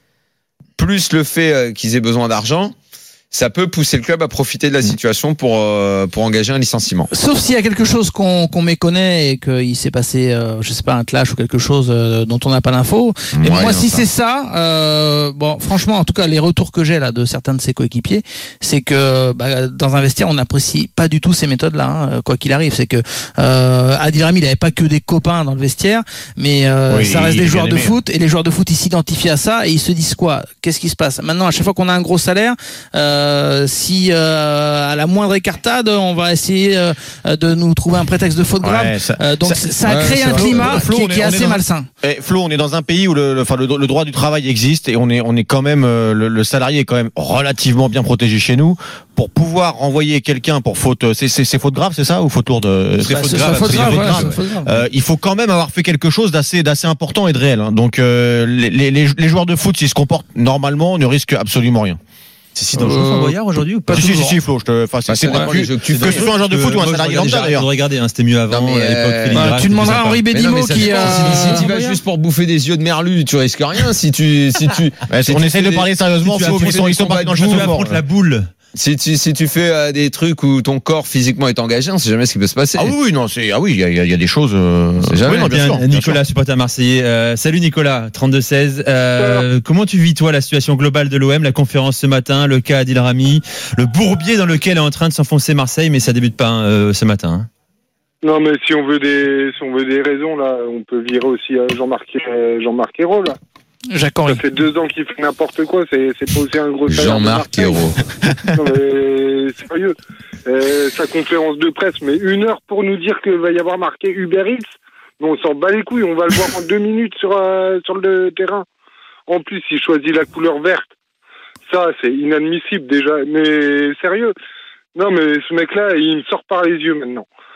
plus le fait euh, qu'ils aient besoin d'argent, ça peut pousser le club à profiter de la situation pour euh, pour engager un licenciement. Sauf s'il y a quelque chose qu'on qu'on méconnaît et qu'il s'est passé, euh, je sais pas, un clash ou quelque chose euh, dont on n'a pas l'info. Mais Ouais, moi, si ça. c'est ça, euh, bon, franchement, en tout cas, les retours que j'ai là de certains de ses coéquipiers, c'est que bah, dans un vestiaire, on n'apprécie pas du tout ces méthodes-là, hein, quoi qu'il arrive. C'est que euh, Adil Rami, il n'avait pas que des copains dans le vestiaire, mais euh, oui, ça reste des joueurs de aimé. foot et les joueurs de foot, ils s'identifient à ça et ils se disent quoi? Qu'est-ce qui se passe maintenant? À chaque fois qu'on a un gros salaire, euh, Euh, si euh, à la moindre écartade, on va essayer euh, de nous trouver un prétexte de faute grave. Ouais, ça, euh, donc ça, ça a ouais, créé un vrai. climat Flo, qui, on qui est, est, assez on est malsain. Eh, Flo, on est dans un pays où le, le, enfin, le, le droit du travail existe et on est, on est quand même euh, le, le salarié est quand même relativement bien protégé chez nous. Pour pouvoir renvoyer quelqu'un pour faute, c'est, c'est, c'est faute grave, c'est ça, ou faute lourde? C'est Bah, faute c'est grave. faute c'est grave, faute voilà, grave. c'est faute grave. Euh, il faut quand même avoir fait quelque chose d'assez, d'assez important et de réel. Hein. Donc euh, les, les, les joueurs de foot, s'ils se comportent normalement, ne risquent absolument rien. C'est si dangereux euh... Boyard aujourd'hui ou pas? Si, si, si, si, Flo, je te, enfin, c'est, bah, c'est pas que, que, que, que ce soit un joueur de foot ou un salarié lambda d'ailleurs. Regardez, hein, c'était mieux avant. Non, mais, à l'époque, euh, bah, tu demanderas à Henri Bédimo qui. Euh... Si, si tu vas juste pour bouffer des yeux de merlu, tu risques rien. Si tu, si tu. Ouais, si on essaie de parler sérieusement, si Flo, ils sont, ils sont pas dans le jeu. jeu. Tu affrontes la boule. Si tu, si tu fais euh, des trucs où ton corps physiquement est engagé, on sait jamais ce qui peut se passer. Ah oui, oui, non, c'est, ah oui, il y a, y a des choses. Euh... C'est jamais. Oui, non, bien bien, sûr, Nicolas, bien sûr. supporter marseillais. Euh, salut Nicolas, trente-deux seize. Euh, comment tu vis toi la situation globale de l'O M, la conférence ce matin, le cas Adil Rami, le bourbier dans lequel est en train de s'enfoncer Marseille, mais ça débute pas hein, euh, ce matin. Hein. Non, mais si on veut des, si on veut des raisons là, on peut virer aussi euh, Jean-Marc, euh, Jean-Marc Ayrault là. Jacques Ça fait deux ans qu'il fait n'importe quoi, c'est, c'est pas aussi un gros salaire. Jean-Marc Ayrault. Non mais sérieux, euh, sa conférence de presse, mais une heure pour nous dire qu'il va y avoir marqué Uber Eats. Mais on s'en bat les couilles, on va le voir en deux minutes sur euh, sur le terrain. En plus, il choisit la couleur verte. Ça, c'est inadmissible déjà. Mais sérieux, non mais ce mec-là, il me sort par les yeux maintenant.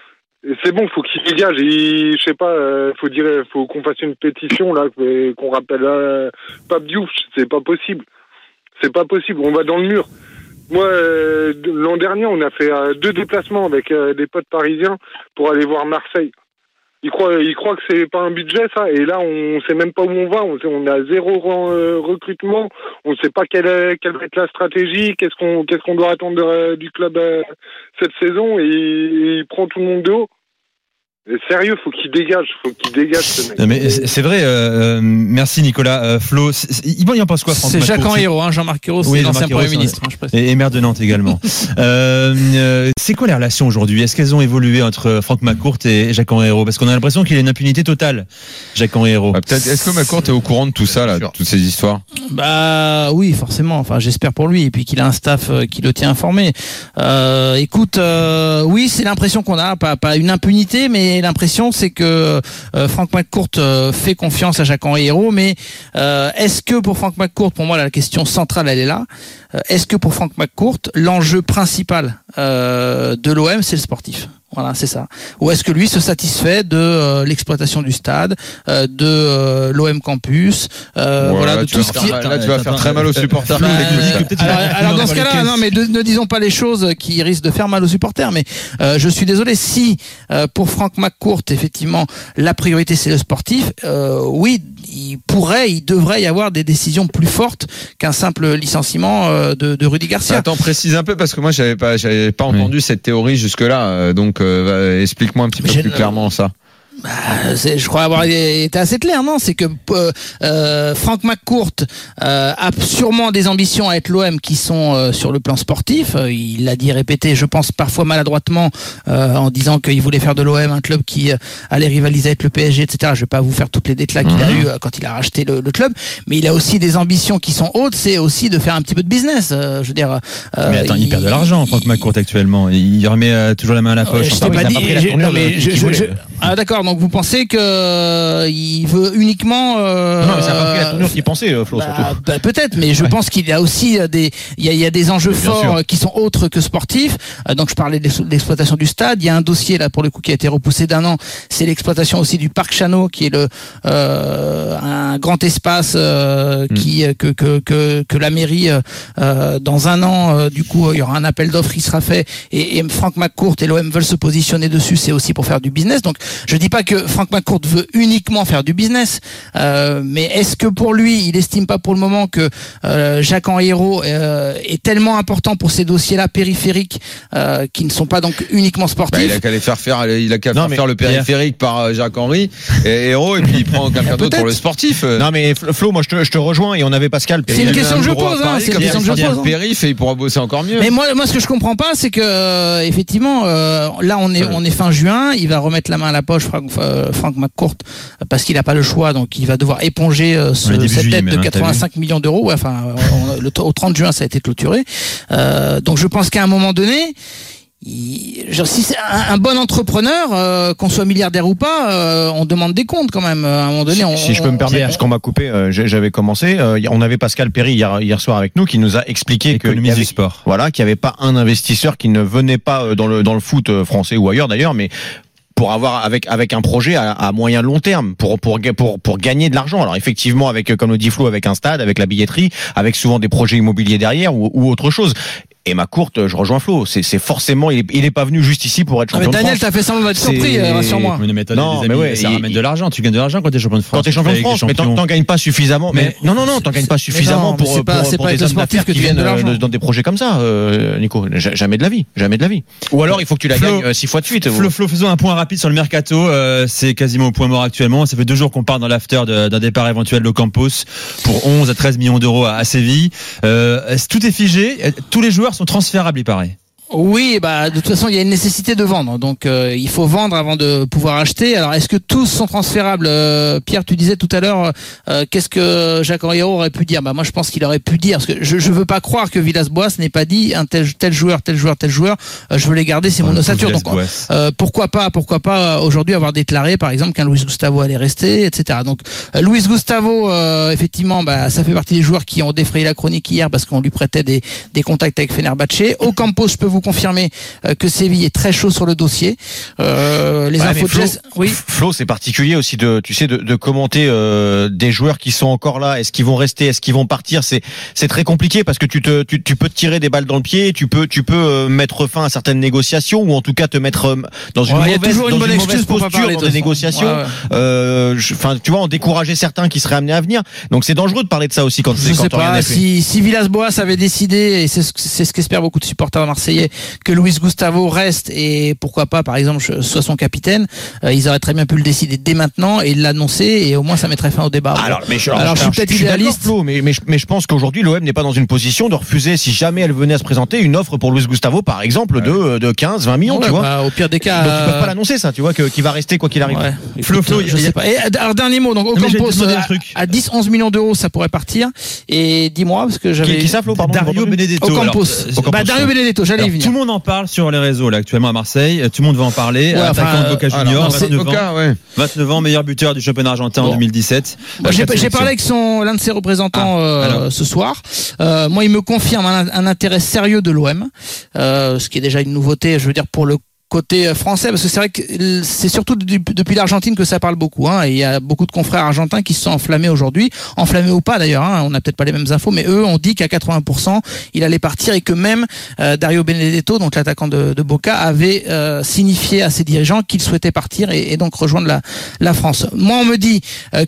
C'est bon, faut qu'il dégage. Il, je sais pas, euh, faut dire, faut qu'on fasse une pétition là, qu'on rappelle euh, Pape Diouf. C'est pas possible. C'est pas possible. On va dans le mur. Moi, euh, l'an dernier, on a fait euh, deux déplacements avec euh, des potes parisiens pour aller voir Marseille. Ils croient, ils croient que c'est pas un budget ça. Et là, on sait même pas où on va. On, on a zéro euh, recrutement. On sait pas quelle, est, quelle va être la stratégie. Qu'est-ce qu'on, qu'est-ce qu'on doit attendre de, du club euh, cette saison. Et, et il prend tout le monde de haut. Mais sérieux, faut qu'il dégage, faut qu'il dégage ce mec. Non, mais c'est vrai. Euh, merci Nicolas. Euh, Flo, il en pense quoi, Franck C'est McCourt? Jacques Henriot, hein, Jean-Marc Ayrault, c'est Oui, l'ancien Jean-Marc Premier Ayrault, ministre. Hein, je précise. Et, et maire de Nantes également. euh, euh, c'est quoi les relations aujourd'hui? Est-ce qu'elles ont évolué entre Franck McCourt et Jacques Henriot? Parce qu'on a l'impression qu'il y a une impunité totale, Jacques Henriot. Bah, peut-être. Est-ce que McCourt est au courant de tout ça, là, toutes ces histoires? Bah oui, forcément. Enfin, j'espère pour lui, et puis qu'il a un staff euh, qui le tient informé. Euh, écoute, euh, oui, c'est l'impression qu'on a, pas, pas une impunité, mais l'impression c'est que euh, Franck McCourt euh, fait confiance à Jacques-Henri Ayrault, mais euh, est-ce que pour Franck McCourt, pour moi la question centrale elle est là, euh, est-ce que pour Franck McCourt l'enjeu principal euh, de l'O M c'est le sportif? Voilà, c'est ça. Ou est-ce que lui se satisfait de euh, l'exploitation du stade, euh, de euh, l'O M Campus, euh, ouais, voilà, là, de tu tout ce vas qui. faire, là, tu vas faire très mal aux supporters. Bah, alors, alors dans ce cas-là, non, mais de, ne disons pas les choses qui risquent de faire mal aux supporters. Mais euh, je suis désolé si euh, pour Franck McCourt, effectivement, la priorité c'est le sportif. Euh, oui, il pourrait, il devrait y avoir des décisions plus fortes qu'un simple licenciement euh, de, de Rudy Garcia. Attends, précise un peu parce que moi j'avais pas, j'avais pas entendu oui. cette théorie jusque-là. Euh, donc euh, explique-moi un petit peu J'ai, plus clairement ça. Bah, c'est, je crois avoir été assez clair, non? C'est que euh, euh, Franck McCourt euh, a sûrement des ambitions à être l'O M qui sont euh, sur le plan sportif. Euh, il l'a dit, répété, je pense parfois maladroitement, euh, en disant qu'il voulait faire de l'O M un club qui euh, allait rivaliser avec le P S G, et cetera. Je vais pas vous faire toutes les déclats qu'il mmh. a eu euh, quand il a racheté le, le club, mais il a aussi des ambitions qui sont hautes. C'est aussi de faire un petit peu de business. Euh, je veux dire. Euh, mais attends, il, il perd de l'argent, Franck McCourt actuellement. Il remet euh, toujours la main à la poche. Euh, je t'ai pas dit. Non, mais je, je, je, ah d'accord. Donc vous pensez que euh, il veut uniquement euh, non mais ça n'a pas pris la tournure qu'il pensait Flo bah, surtout. Bah, peut-être mais je ouais. pense qu'il y a aussi des il y a, il y a des enjeux Bien forts sûr. qui sont autres que sportifs. Euh, donc je parlais de l'exploitation du stade, il y a un dossier là pour le coup qui a été repoussé d'un an, c'est l'exploitation aussi du parc Chano qui est le euh, un grand espace euh, mm. qui que que que que la mairie euh, dans un an euh, du coup il y aura un appel d'offres qui sera fait et, et Franck McCourt et l'O M veulent se positionner dessus, c'est aussi pour faire du business. Donc je dis pas que Franck McCourt veut uniquement faire du business, euh, mais est-ce que pour lui, il estime pas pour le moment que euh, Jacques-Henri Ayrault euh, est tellement important pour ces dossiers-là périphériques euh, qui ne sont pas donc uniquement sportifs? Bah, il a qu'à les faire faire, il a qu'à non, faire, faire le périphérique par euh, Jacques-Henri et Ayrault et puis il prend quelqu'un d'autre pour le sportif. Non mais Flo, moi je te, je te rejoins et on avait Pascal. C'est une question que je pose. Hein, c'est une question que je pose. Le périph et il pourra bosser encore mieux. Mais moi, moi ce que je comprends pas, c'est que euh, effectivement, euh, là on est on est fin juin, il va remettre la main à la poche Franck, euh, Franck McCourt parce qu'il n'a pas le choix, donc il va devoir éponger euh, ce, cette dette de quatre-vingt-cinq millions d'euros. Ouais, enfin, on, le, au trente juin, ça a été clôturé. Euh, donc je pense qu'à un moment donné, il, genre, si c'est un, un bon entrepreneur, euh, qu'on soit milliardaire ou pas, euh, on demande des comptes quand même. À un moment donné, on, si, si je peux me permettre, parce qu'on m'a coupé, euh, j'avais commencé. Euh, on avait Pascal Perry hier, hier soir avec nous qui nous a expliqué que l'économie du sport. Voilà, qu'il n'y avait pas un investisseur qui ne venait pas dans le dans le foot français ou ailleurs d'ailleurs, mais pour avoir avec avec un projet à, à moyen long terme pour pour pour pour gagner de l'argent. Alors effectivement avec, comme le dit Flo, avec un stade, avec la billetterie, avec souvent des projets immobiliers derrière ou, ou autre chose. Et McCourt, je rejoins Flo, c'est, c'est forcément, il est, il est pas venu juste ici pour être champion ah, mais Daniel, de France. t'as fait semblant d'être surpris, euh, rassure-moi. Mais, mais, non, mais, mais ouais, ça il, ramène de l'argent, tu gagnes de l'argent quand t'es champion de France. Quand t'es champion de France, mais t'en, t'en gagnes pas suffisamment, mais, mais non, non, non, t'en gagnes pas suffisamment non, pour, pour, pas, pour, pour des hommes d'affaires qui viennent de dans des projets comme ça, euh, Nico. Jamais de la vie, jamais de la vie. Ou alors, il faut que tu la Flo, gagnes six fois de suite. Flo, Flo, faisons un point rapide sur le mercato, euh, c'est quasiment au point mort actuellement. Ça fait deux jours qu'on part dans l'after de, d'un départ éventuel de Campos pour onze à treize millions d'euros à, à Séville. Euh, tout est figé, tous les joueurs sont transférables, il paraît. Oui, bah de toute façon il y a une nécessité de vendre, donc euh, il faut vendre avant de pouvoir acheter. Alors est-ce que tous sont transférables? euh, Pierre, tu disais tout à l'heure, euh, qu'est-ce que Jacques-Henri Ayrault aurait pu dire? Bah moi je pense qu'il aurait pu dire, parce que je je veux pas croire que Villas-Boas n'ait pas dit un tel tel joueur, tel joueur, tel joueur, euh, je veux les garder, c'est mon ossature. Donc euh, pourquoi pas, pourquoi pas aujourd'hui avoir déclaré par exemple qu'un Luis Gustavo allait rester, et cetera. Donc euh, Luis Gustavo, euh, effectivement, bah ça fait partie des joueurs qui ont défrayé la chronique hier parce qu'on lui prêtait des des contacts avec Fenerbahçe. Au Campos, je peux vous vous confirmer euh, que Séville est très chaud sur le dossier. Euh, les ouais, infos de Flo, Jess- oui. Flo, c'est particulier aussi de, tu sais, de, de commenter euh, des joueurs qui sont encore là. Est-ce qu'ils vont rester, est-ce qu'ils vont partir? C'est, c'est très compliqué parce que tu te, tu, tu peux te tirer des balles dans le pied, tu peux, tu peux euh, mettre fin à certaines négociations ou en tout cas te mettre euh, dans une Ouais, mauvaise, une dans bonne une excuse mauvaise pour pas posture parler dans de des ça. négociations. Ouais, ouais. Euh, enfin, tu vois, en décourager certains qui seraient amenés à venir. Donc c'est dangereux de parler de ça aussi quand, Je quand sais t'as rien pas à faire. si, si Villas-Boas avait décidé, et c'est ce, c'est ce qu'espèrent beaucoup de supporters marseillais, que Luis Gustavo reste et pourquoi pas, par exemple, soit son capitaine, euh, ils auraient très bien pu le décider dès maintenant et l'annoncer et au moins ça mettrait fin au débat. Alors, mais je, alors, alors, je suis peut-être je suis d'accord, idéaliste. Flo, mais, mais, je- mais je pense qu'aujourd'hui l'O M n'est pas dans une position de refuser, si jamais elle venait à se présenter, une offre pour Luis Gustavo, par exemple, de, de quinze, vingt millions, Ouais, tu vois. bah, au pire des cas. Donc ils peuvent euh, pas l'annoncer ça, tu vois, que, qu'il va rester quoi qu'il arrive. Ouais. Flo, Écoute, Flo, je il y a- sais pas. Et, alors dernier mot, donc mais j'allais te Ocampos demander un à, truc. à dix onze millions d'euros ça pourrait partir. Et dis-moi parce que j'avais Qui, qui ça, Flo, pardon? Dario Benedetto. Ocampos. Alors, euh, Bah, Ocampos, Dario ouais. Benedetto, j'allais y Alors, venir. tout le monde en parle sur les réseaux là actuellement à Marseille. Tout le monde va en parler. Ouais, Attaquant enfin, de Boca Alors, Juniors, non, c'est vingt-neuf ans. Boca, ouais. vingt-neuf ans, meilleur buteur du championnat argentin en Bon. deux mille dix-sept. Moi, Euh, j'ai, quatre j'ai sélections. parlé avec son, l'un de ses représentants Ah, euh, alors. ce soir. Euh, moi, il me confirme un, un intérêt sérieux de l'O M, euh, ce qui est déjà une nouveauté, je veux dire, pour le côté français, parce que c'est vrai que c'est surtout du- depuis l'Argentine que ça parle beaucoup. Hein, et il y a beaucoup de confrères argentins qui se sont enflammés aujourd'hui, enflammés ou pas d'ailleurs. Hein, on n'a peut-être pas les mêmes infos, mais eux ont dit qu'à quatre-vingts pour cent il allait partir et que même euh, Dario Benedetto, donc l'attaquant de, de Boca, avait euh, signifié à ses dirigeants qu'il souhaitait partir et, et donc rejoindre la, la France. Moi, on me dit euh,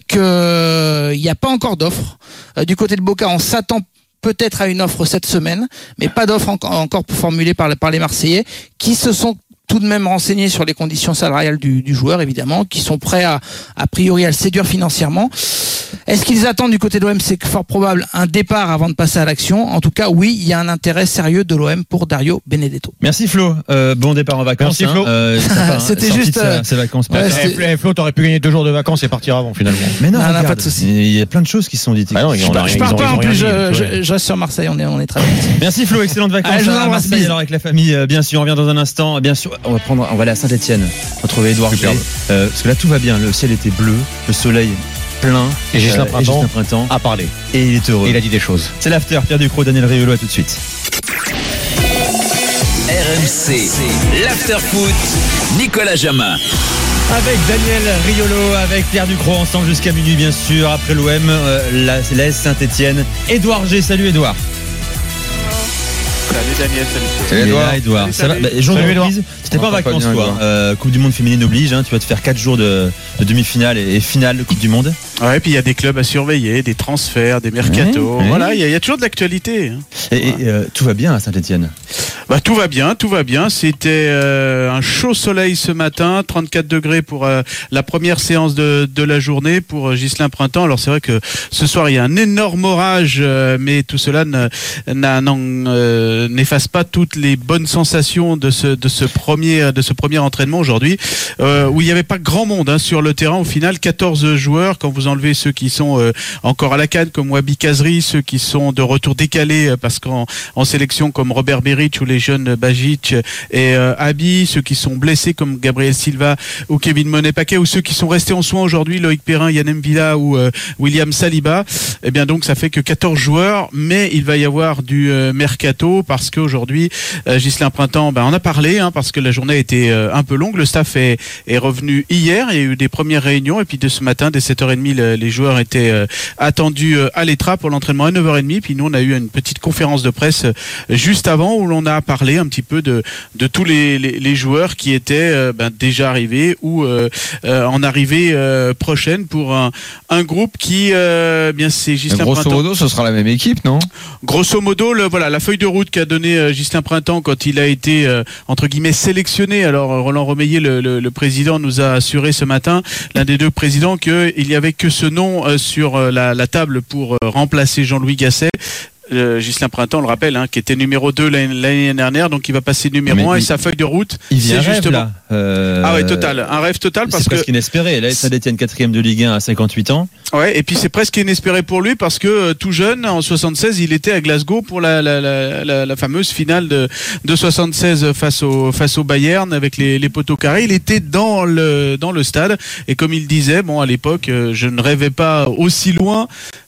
que il n'y a pas encore d'offre Euh, du côté de Boca. On s'attend peut-être à une offre cette semaine, mais pas d'offre encore, encore formulée par, par les Marseillais, qui se sont tout de même renseignés sur les conditions salariales du, du joueur, évidemment, qui sont prêts à, a priori à le séduire financièrement. Est-ce qu'ils attendent du côté de l'O M? C'est fort probable un départ avant de passer à l'action. En tout cas, oui, il y a un intérêt sérieux de l'O M pour Dario Benedetto. Merci Flo. Euh, bon départ en vacances. Merci, Flo. hein. Euh, ça va, hein, C'était sorti juste, de sa- euh, ses vacances. ouais, pas- c'était- Eh, Flo, t'aurais pu gagner deux jours de vacances et partir avant finalement. Mais non, Non, non, regarde, pas de souci. il y a plein de choses qui se sont dites. Ah non, ils Je ont- pars, je ils pars ont- pas ils ont en rien plus, dit, je, ouais. je, je reste sur Marseille, on est, on est très bien. Merci Flo, excellentes vacances Allez, je vous à embrasse, Marseille bis. alors avec la famille. euh, Bien sûr, on revient dans un instant. Bien sûr, on va prendre, on va aller à Saint-Etienne, retrouver Edouard G. Superbe. Euh, parce que là tout va bien. Le ciel était bleu, le soleil plein. Et Gislain euh, Printemps Gislain Printemps. a parlé. Et il est heureux. Et il a dit des choses. C'est l'after. Pierre Ducrot, Daniel Riolo, à tout de suite. R M C, l'after-foot, Nicolas Jamin. Avec Daniel Riolo, avec Pierre Ducrot, ensemble jusqu'à minuit bien sûr. Après l'O M, euh, la l'A S Saint-Etienne. Edouard G. Salut Edouard. Salut Daniel, salut. Salut, Il est Edouard. là, Edouard. Salut, Ça va salut. bah, jour de Salut, reprise. C'était pas en On t'entend vacances pas bien, toi. Edouard. Euh, coupe du Monde féminine oblige. Hein. Tu vas te faire quatre jours de, de demi-finale et, et finale de Coupe du Monde. Ouais, puis il y a des clubs à surveiller, des transferts, des mercatos. Ouais, Voilà, ouais. il y, a- il y a toujours de l'actualité. hein. Et, et, euh, tout va bien à Saint-Etienne. Bah, tout va bien, tout va bien. C'était euh, un chaud soleil ce matin, trente-quatre degrés pour euh, la première séance de, de la journée pour euh, Gislain Printemps. Alors c'est vrai que ce soir il y a un énorme orage, euh, mais tout cela ne- n'a- n'en, euh, n'efface pas toutes les bonnes sensations de ce, de ce premier de ce premier entraînement aujourd'hui, euh, où il n'y avait pas grand monde hein, sur le terrain. Au final, quatorze joueurs. Quand vous enlevez ceux qui sont euh, encore à la canne comme Wabi Kazri, ceux qui sont de retour décalé euh, parce qu'en en sélection comme Robert Beric ou les jeunes Bajic et euh, Abi, ceux qui sont blessés comme Gabriel Silva ou Kevin Monet-Paquet, ou ceux qui sont restés en soins aujourd'hui, Loïc Perrin, Yann M'Vila ou euh, William Saliba. Eh bien donc ça fait que quatorze joueurs, mais il va y avoir du euh, mercato parce qu'aujourd'hui euh, Gislain Printemps, ben, on a parlé hein, parce que la journée a été euh, un peu longue. Le staff est, est revenu hier, il y a eu des premières réunions et puis de ce matin dès sept heures trente le, les joueurs étaient euh, attendus euh, à l'Etra pour l'entraînement à neuf heures trente. Puis nous on a eu une petite conférence de presse euh, juste avant où l'on a parlé un petit peu de, de tous les, les, les joueurs qui étaient euh, ben, déjà arrivés ou euh, euh, en arrivée euh, prochaine pour un, un groupe qui euh, bien c'est Gislain Grosso Printemps. modo, ce sera la même équipe, non? Grosso modo, le, voilà, la feuille de route qu'a donné euh, Gislain Printemps quand il a été euh, entre guillemets sélectionné. Alors euh, Roland Romeillet, le, le, le président, nous a assuré ce matin, l'un des deux présidents, qu'il n'y avait que ce nom euh, sur euh, la, la table pour euh, remplacer Jean-Louis Gasset. Euh, Gislain Printemps, on le rappelle, hein, qui était numéro deux l'année, l'année dernière, donc il va passer numéro Mais un et il- sa feuille de route, Il vient c'est rêve, justement. là. Euh, Ah ouais, total, un rêve total parce c'est que. presque inespéré. Là, Saint-Etienne quatrième de Ligue un à cinquante-huit ans. Ouais, et puis c'est presque inespéré pour lui parce que euh, tout jeune, en soixante-seize, il était à Glasgow pour la, la, la, la, la fameuse finale de, de soixante-seize face au, face au Bayern avec les, les poteaux carrés. Il était dans le, dans le stade et comme il disait, bon, à l'époque, euh, je ne rêvais pas aussi loin,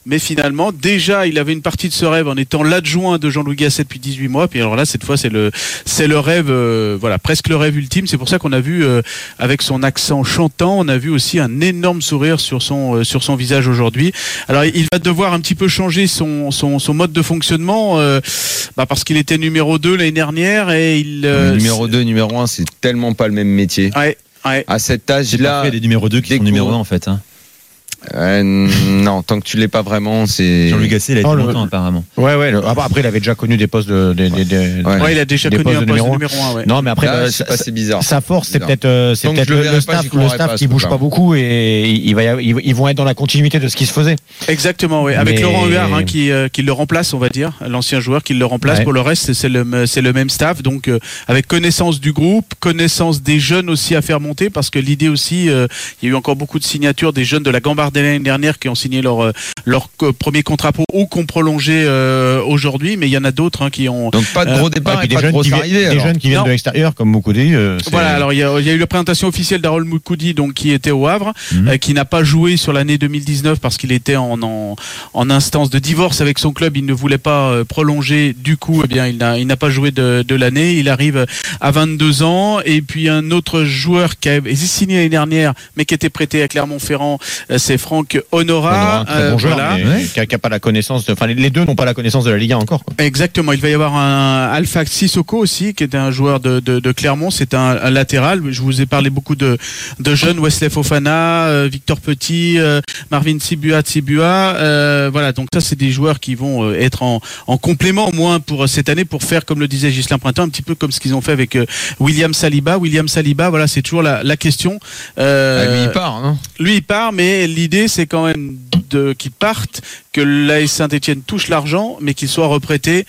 mais finalement, déjà, il avait une partie de ce rêve en étant l'adjoint de Jean-Louis Gasset depuis dix-huit mois. Puis alors là, cette fois, c'est le, c'est le rêve, euh, voilà, presque le rêve ultime. C'est pour ça qu'on a vu, euh, avec son accent chantant, on a vu aussi un énorme sourire sur son, euh, sur son visage aujourd'hui. Alors, il va devoir un petit peu changer son, son, son mode de fonctionnement, euh, bah parce qu'il était numéro deux l'année dernière et il. Euh, numéro deux, numéro un, c'est tellement pas le même métier. Ouais. Ouais. À cet âge-là, il y a des numéros deux qui sont numéro un en fait. Hein. Euh, non, tant que tu l'es pas vraiment, c'est. Jean-Louis Gasset, il a été Oh, le- longtemps apparemment. Ouais, ouais. le- Après, il avait déjà connu des postes de. Des, des, des- Ouais. Ouais, il a déjà des connu postes un de poste de numéro un. numéro un. Ouais. Non, mais après, Là, bah, je sais pas, sa- c'est bizarre. sa force, c'est Bizarre. peut-être, euh, c'est Tant que peut-être je le le, verrai le pas, staff, j'y le croirai staff pas, qui ce bouge truc-là. pas beaucoup et il va y avoir- ils ils vont être dans la continuité de ce qui se faisait. Exactement, oui. Avec Mais- Laurent Huard hein, qui, euh, qui le remplace, on va dire, l'ancien joueur qui le remplace. Ouais. Pour le reste, c'est le, c'est le même staff. Donc, euh, avec connaissance du groupe, connaissance des jeunes aussi à faire monter, parce que l'idée aussi, euh, il y a eu encore beaucoup de signatures des jeunes de la Gambardella l'année dernière qui ont signé leur, euh, leur euh, premier contrat pro ou qu'on prolongé euh, aujourd'hui, mais il y en a d'autres hein, qui ont. Donc pas de gros Euh, départ Et puis et des pas de jeunes grosse qui viennent, arrivée. des alors. jeunes qui viennent Non. de l'extérieur, comme Moukoudi. euh, c'est- Voilà, alors il y, a, il y a eu la présentation officielle d'Harold Moukoudi, donc qui était au Havre, Mhm. euh, qui n'a pas joué sur l'année deux mille dix-neuf parce qu'il était en, en, en instance de divorce avec son club. Il ne voulait pas euh, prolonger. Du coup, eh bien, il n'a, il n'a pas joué de, de l'année. Il arrive à vingt-deux ans. Et puis un autre joueur qui a signé l'année dernière, mais qui était prêté à Clermont-Ferrand, euh, c'est Franck On Honora. aura un très Euh, bon joueur, voilà. mais qui a- qui a pas la connaissance. de- Enfin, les- les deux n'ont pas la connaissance de la Ligue un encore. quoi. Exactement, il va y avoir un Alpha Sissoko aussi, qui est un joueur de, de, de Clermont, c'est un, un latéral. Je vous ai parlé beaucoup de, de jeunes, Wesley Fofana, euh, Victor Petit, euh, Marvin Tsibua, Tsibua. Euh, voilà, donc ça c'est des joueurs qui vont euh, être en, en complément au moins pour euh, cette année, pour faire, comme le disait Ghislain Printemps, un petit peu comme ce qu'ils ont fait avec euh, William Saliba. William Saliba, voilà, c'est toujours la, la question. Euh, Ah, lui, il part, non lui, il part, mais l'idée, c'est quand même de, qu'il parte, que l'A S Saint-Etienne touche l'argent, mais qu'il soit reprêté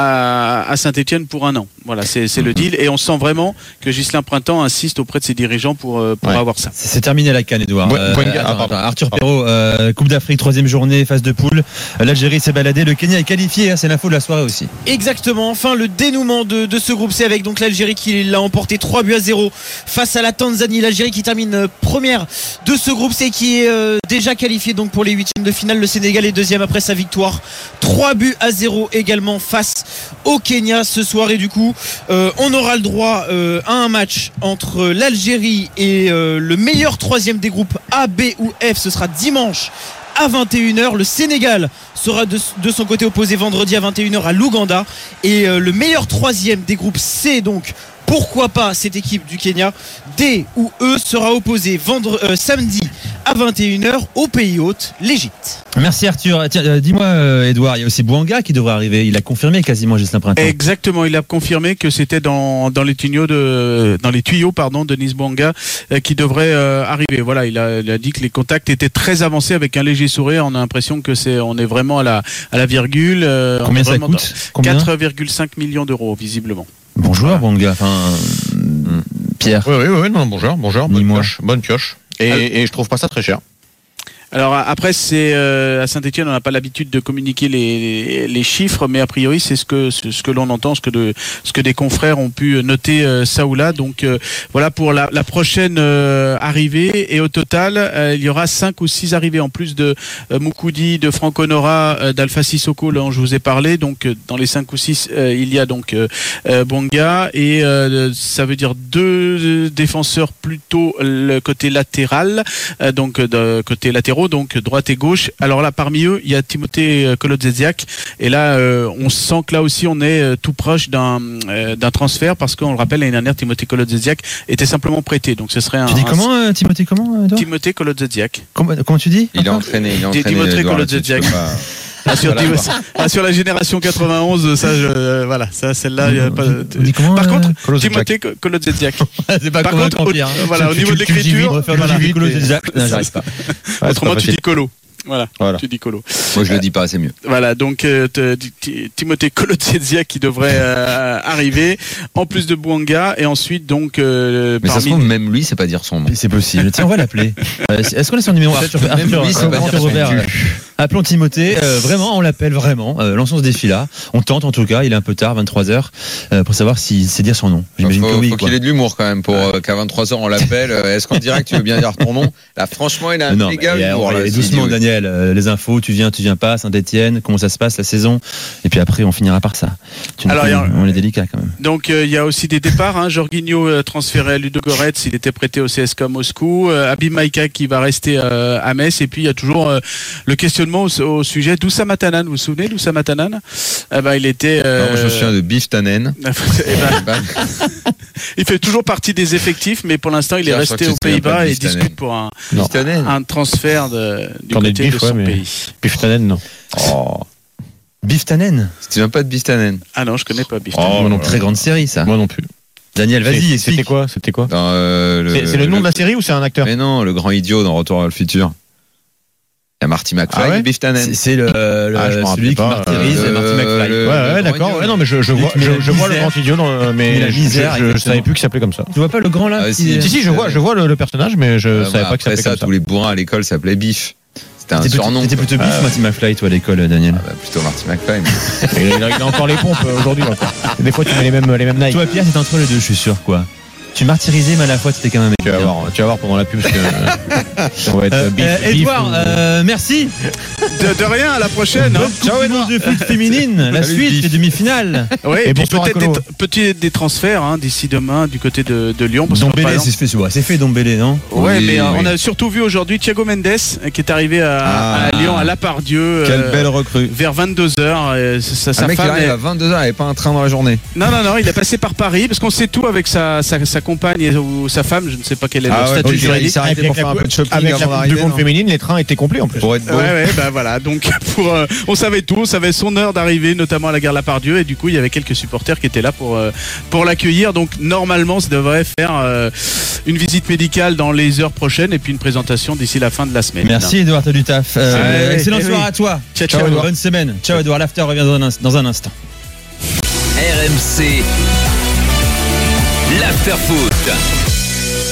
à, à Saint-Etienne pour un an. Voilà, c'est, c'est le deal. Et on sent vraiment que Ghislain Printemps insiste auprès de ses dirigeants pour, euh, pour Ouais. avoir ça. C'est c'est terminé la CAN, Edouard. Ouais, Euh, Boinga- attends, ah, pardon. attends, Arthur Perrault, euh, Coupe d'Afrique, troisième journée, phase de poule. Euh, L'Algérie s'est baladée, le Kenya est qualifié, hein, c'est l'info de la soirée aussi. Exactement, enfin le dénouement de, de ce groupe, c'est avec donc l'Algérie qui l'a emporté trois buts à zéro face à la Tanzanie. L'Algérie qui termine euh, première de ce groupe, c'est qui est euh, déjà qualifié donc pour les huitièmes de finale. Le Sénégal est deuxième après sa victoire, trois buts à zéro également face au Kenya ce soir. Et du coup euh, on aura le droit euh, à un match entre l'Algérie et euh, le meilleur troisième des groupes A, B ou F. Ce sera dimanche à vingt et une heures. Le Sénégal sera de, de son côté opposé vendredi à vingt et une heures à l'Ouganda. Et euh, le meilleur troisième des groupes C, donc pourquoi pas cette équipe du Kenya, D ou E, sera opposé vendre, euh, samedi à vingt et une heures au pays hôte, l'Égypte. Merci Arthur. Tiens, euh, dis-moi euh, Edouard, il y a aussi Bouanga qui devrait arriver. Il a confirmé quasiment Ghislain Printemps. Exactement, il a confirmé que c'était dans, dans les tuyaux de dans les tuyaux pardon de Nice Bouanga euh, qui devrait euh, arriver. Voilà, il a, il a dit que les contacts étaient très avancés avec un léger sourire. On a l'impression que c'est on est vraiment à la à la virgule. euh, Combien on est ça vraiment coûte dans Combien quatre virgule cinq millions d'euros visiblement. Bon joueur Bouanga. Enfin, euh, Pierre. Oui, oui, oui, non, bon joueur, bon joueur, bonne Dis-moi. pioche, bonne pioche. Et, Alors- et je trouve pas ça très cher. Alors après, c'est euh, à Saint-Etienne, on n'a pas l'habitude de communiquer les, les chiffres, mais a priori, c'est ce que ce, ce que l'on entend, ce que de ce que des confrères ont pu noter euh, ça ou là. Donc euh, voilà pour la, la prochaine euh, arrivée. Et au total, euh, il y aura cinq ou six arrivées en plus de euh, Moukoudi, de Franck Honora, euh, d'Alpha Sissoko, dont je vous ai parlé. Donc euh, dans les cinq ou six, euh, il y a donc euh, euh, Bonga et euh, ça veut dire deux défenseurs plutôt le côté latéral, euh, donc de côté latéraux. Donc droite et gauche. Alors là, parmi eux, il y a Timothée Kolodziejczak. Et là, euh, on sent que là aussi, on est euh, tout proche d'un euh, d'un transfert parce qu'on le rappelle, l'année dernière, Timothée Kolodziejczak était simplement prêté. Donc ce serait un. Tu dis un- comment euh, Timothée comment Edouard Timothée Kolodziejczak. comment, comment tu dis Il est entraîné, il est entraîné. Timothée Edouard, là-dessus, Kolodziejczak. tu peux pas- Ah, sur, Voilà. ah, sur la génération quatre-vingt-onze, ça, je, euh, voilà, ça, celle-là, il y a pas. On dit comment Par euh, contre, Kolodziejczak. Timothée Kolodziejczak. C'est pas Par convaincant, contre, au- Pierre. voilà, au Tu- niveau tu- de tu le dis vite, l'écriture, refaire voilà. le Nicolas Zizak. Non, j'arrive pas. Ouais, Autrement, c'est pas tu facile. dis Colo. Voilà, Voilà. tu dis Colo. Moi, je le dis pas, c'est mieux. Voilà, donc euh, te- Ti- Timothée Kolodziejczak qui devrait euh, arriver, en plus de Bouanga, et ensuite donc euh, Mais ça se parmi. trouve, même lui, c'est pas dire son nom. C'est possible. Tiens, on va l'appeler. Euh, Est-ce qu'on a son numéro Arthur Peut-être que même Arthur, lui, c'est pas Arthur dire son Robert, nom. euh, Appelons Timothée. Euh, vraiment, on l'appelle vraiment. Euh, lançons ce défi-là. On tente en tout cas. Il est un peu tard, vingt-trois heures, euh, pour savoir s'il sait dire son nom. J'imagine faut, que oui. Faut quoi. qu'il ait de l'humour quand même pour euh, qu'à vingt-trois heures on l'appelle. Euh, Est-ce qu'en direct tu veux bien dire ton nom? Là, franchement, il a un non, méga mais, humour. on va Là, aller doucement, dit, Daniel. Euh, les infos, tu viens, tu viens pas. Saint-Etienne, comment ça se passe la saison? Et puis après, on finira par ça. Tu Alors, nous, y a- on est délicat quand même. Donc il euh, y a aussi des départs. Hein. Jorginho euh, transféré à Ludogorets, il était prêté au C S K A Moscou. Euh, Abim Maïka qui va rester euh, à Metz. Et puis il y a toujours euh, le questionnement au, au sujet d'Oussama Matanan. Vous vous souvenez d'Oussama Matanan? eh ben, il était. Euh... Non, je me souviens de Biff Tannen. Eh ben, il fait toujours partie des effectifs, mais pour l'instant il est Tiens, resté je aux crois que tu te souviens Pays-Bas pas de et Biff Tannen. discute pour un, Biff Tannen. un transfert de, du Cornet côté de de, Biff, son ouais, mais- pays. Biff Tannen, non. Oh. Biff Tannen. Tu te souviens pas de Biff Tannen? Ah non, je connais pas Biff Oh, Tannen. moi non, très grande série ça. Moi non plus. Daniel, vas-y, C'est- explique. C'était quoi C'était quoi Dans, euh, C'est c'est le nom de la série ou c'est un acteur? Mais non, le grand idiot dans Retour vers le futur. Il y a Marty McFly Ah ouais et Biff Tannen. C'est- C'est le, le- Ah, je m'en celui qui rappelais pas. martyrise Euh, Marty McFly. le- Ouais, ouais, le d'accord. grand Ouais, non, mais je, je Lui vois, qui met je, la je vois le misère. grand idiot, dans le- met la mais je, misère, je, je, exactement. savais plus qu'il s'appelait comme ça. Tu vois pas le grand là Ah, qui- si. Si, si, je vois, je vois le, le personnage, mais je Euh, savais bah, pas qu'il après s'appelait ça, comme ça. tous les bourrins à l'école s'appelaient Biff. C'était un T'étais plutôt- surnom. T'étais plutôt Biff Ah. ou Marty McFly toi à l'école, Daniel? Ah bah, plutôt Marty McFly. mais- Il, il a, il a encore les pompes euh, aujourd'hui. encore. Des fois, tu mets les mêmes, les mêmes Nike. Toi Pierre, t'es entre les deux, je suis sûr quoi. Tu martyrisais, mais à la fois t'étais quand même. Tu vas voir, tu vas voir pendant la pub. Parce que, ça va être Euh, bif, euh, bif Edouard, ou- euh, merci. De, de rien, à la prochaine. Hein. Ciao Edouard de foot féminine, la Salut, suite, Biff. les demi-finales. Oui, Et et puis bonsoir à peut-être des, Colo. t- petits des transferts hein, d'ici demain du côté de, de Lyon. Parce que, par Dombélé, exemple- c'est fait, ouais, c'est fait Dombélé, non? Ouais, Oui, mais euh, oui. on a surtout vu aujourd'hui Thiago Mendes euh, qui est arrivé à, Ah. à Lyon, à Lapardieu, Quelle euh, belle recrue. vers vingt-deux heures. Sa, sa Un mec qui femme arrive est- à vingt-deux heures, il n'y avait pas un train dans la journée. Non, non, non, il est passé par Paris parce qu'on sait tout avec sa, sa, sa compagne et- ou sa femme, je ne sais pas quel est Ah le ouais, statut donc il- il juridique. s'est arrêté pour faire un peu de shopping Avec avant la Coupe du d'arriver. Monde non féminine, les trains étaient complets en plus. Pour être beau. Ouais, ouais, bah voilà. Donc, pour, euh, on savait tout, on savait son heure d'arrivée, notamment à la gare Lapardieu, et du coup, il y avait quelques supporters qui étaient là pour euh, pour l'accueillir. Donc, normalement, ça devrait faire euh, une visite médicale dans les heures prochaines et puis une présentation d'ici la fin de la semaine. Merci Edouard, t'as du taf. Euh, Ouais, excellente eh soirée oui. à toi. Ciao, ciao, Edouard. Bonne semaine. Ciao Edouard, l'after revient dans un, inst- dans un instant. R M C l'after foot.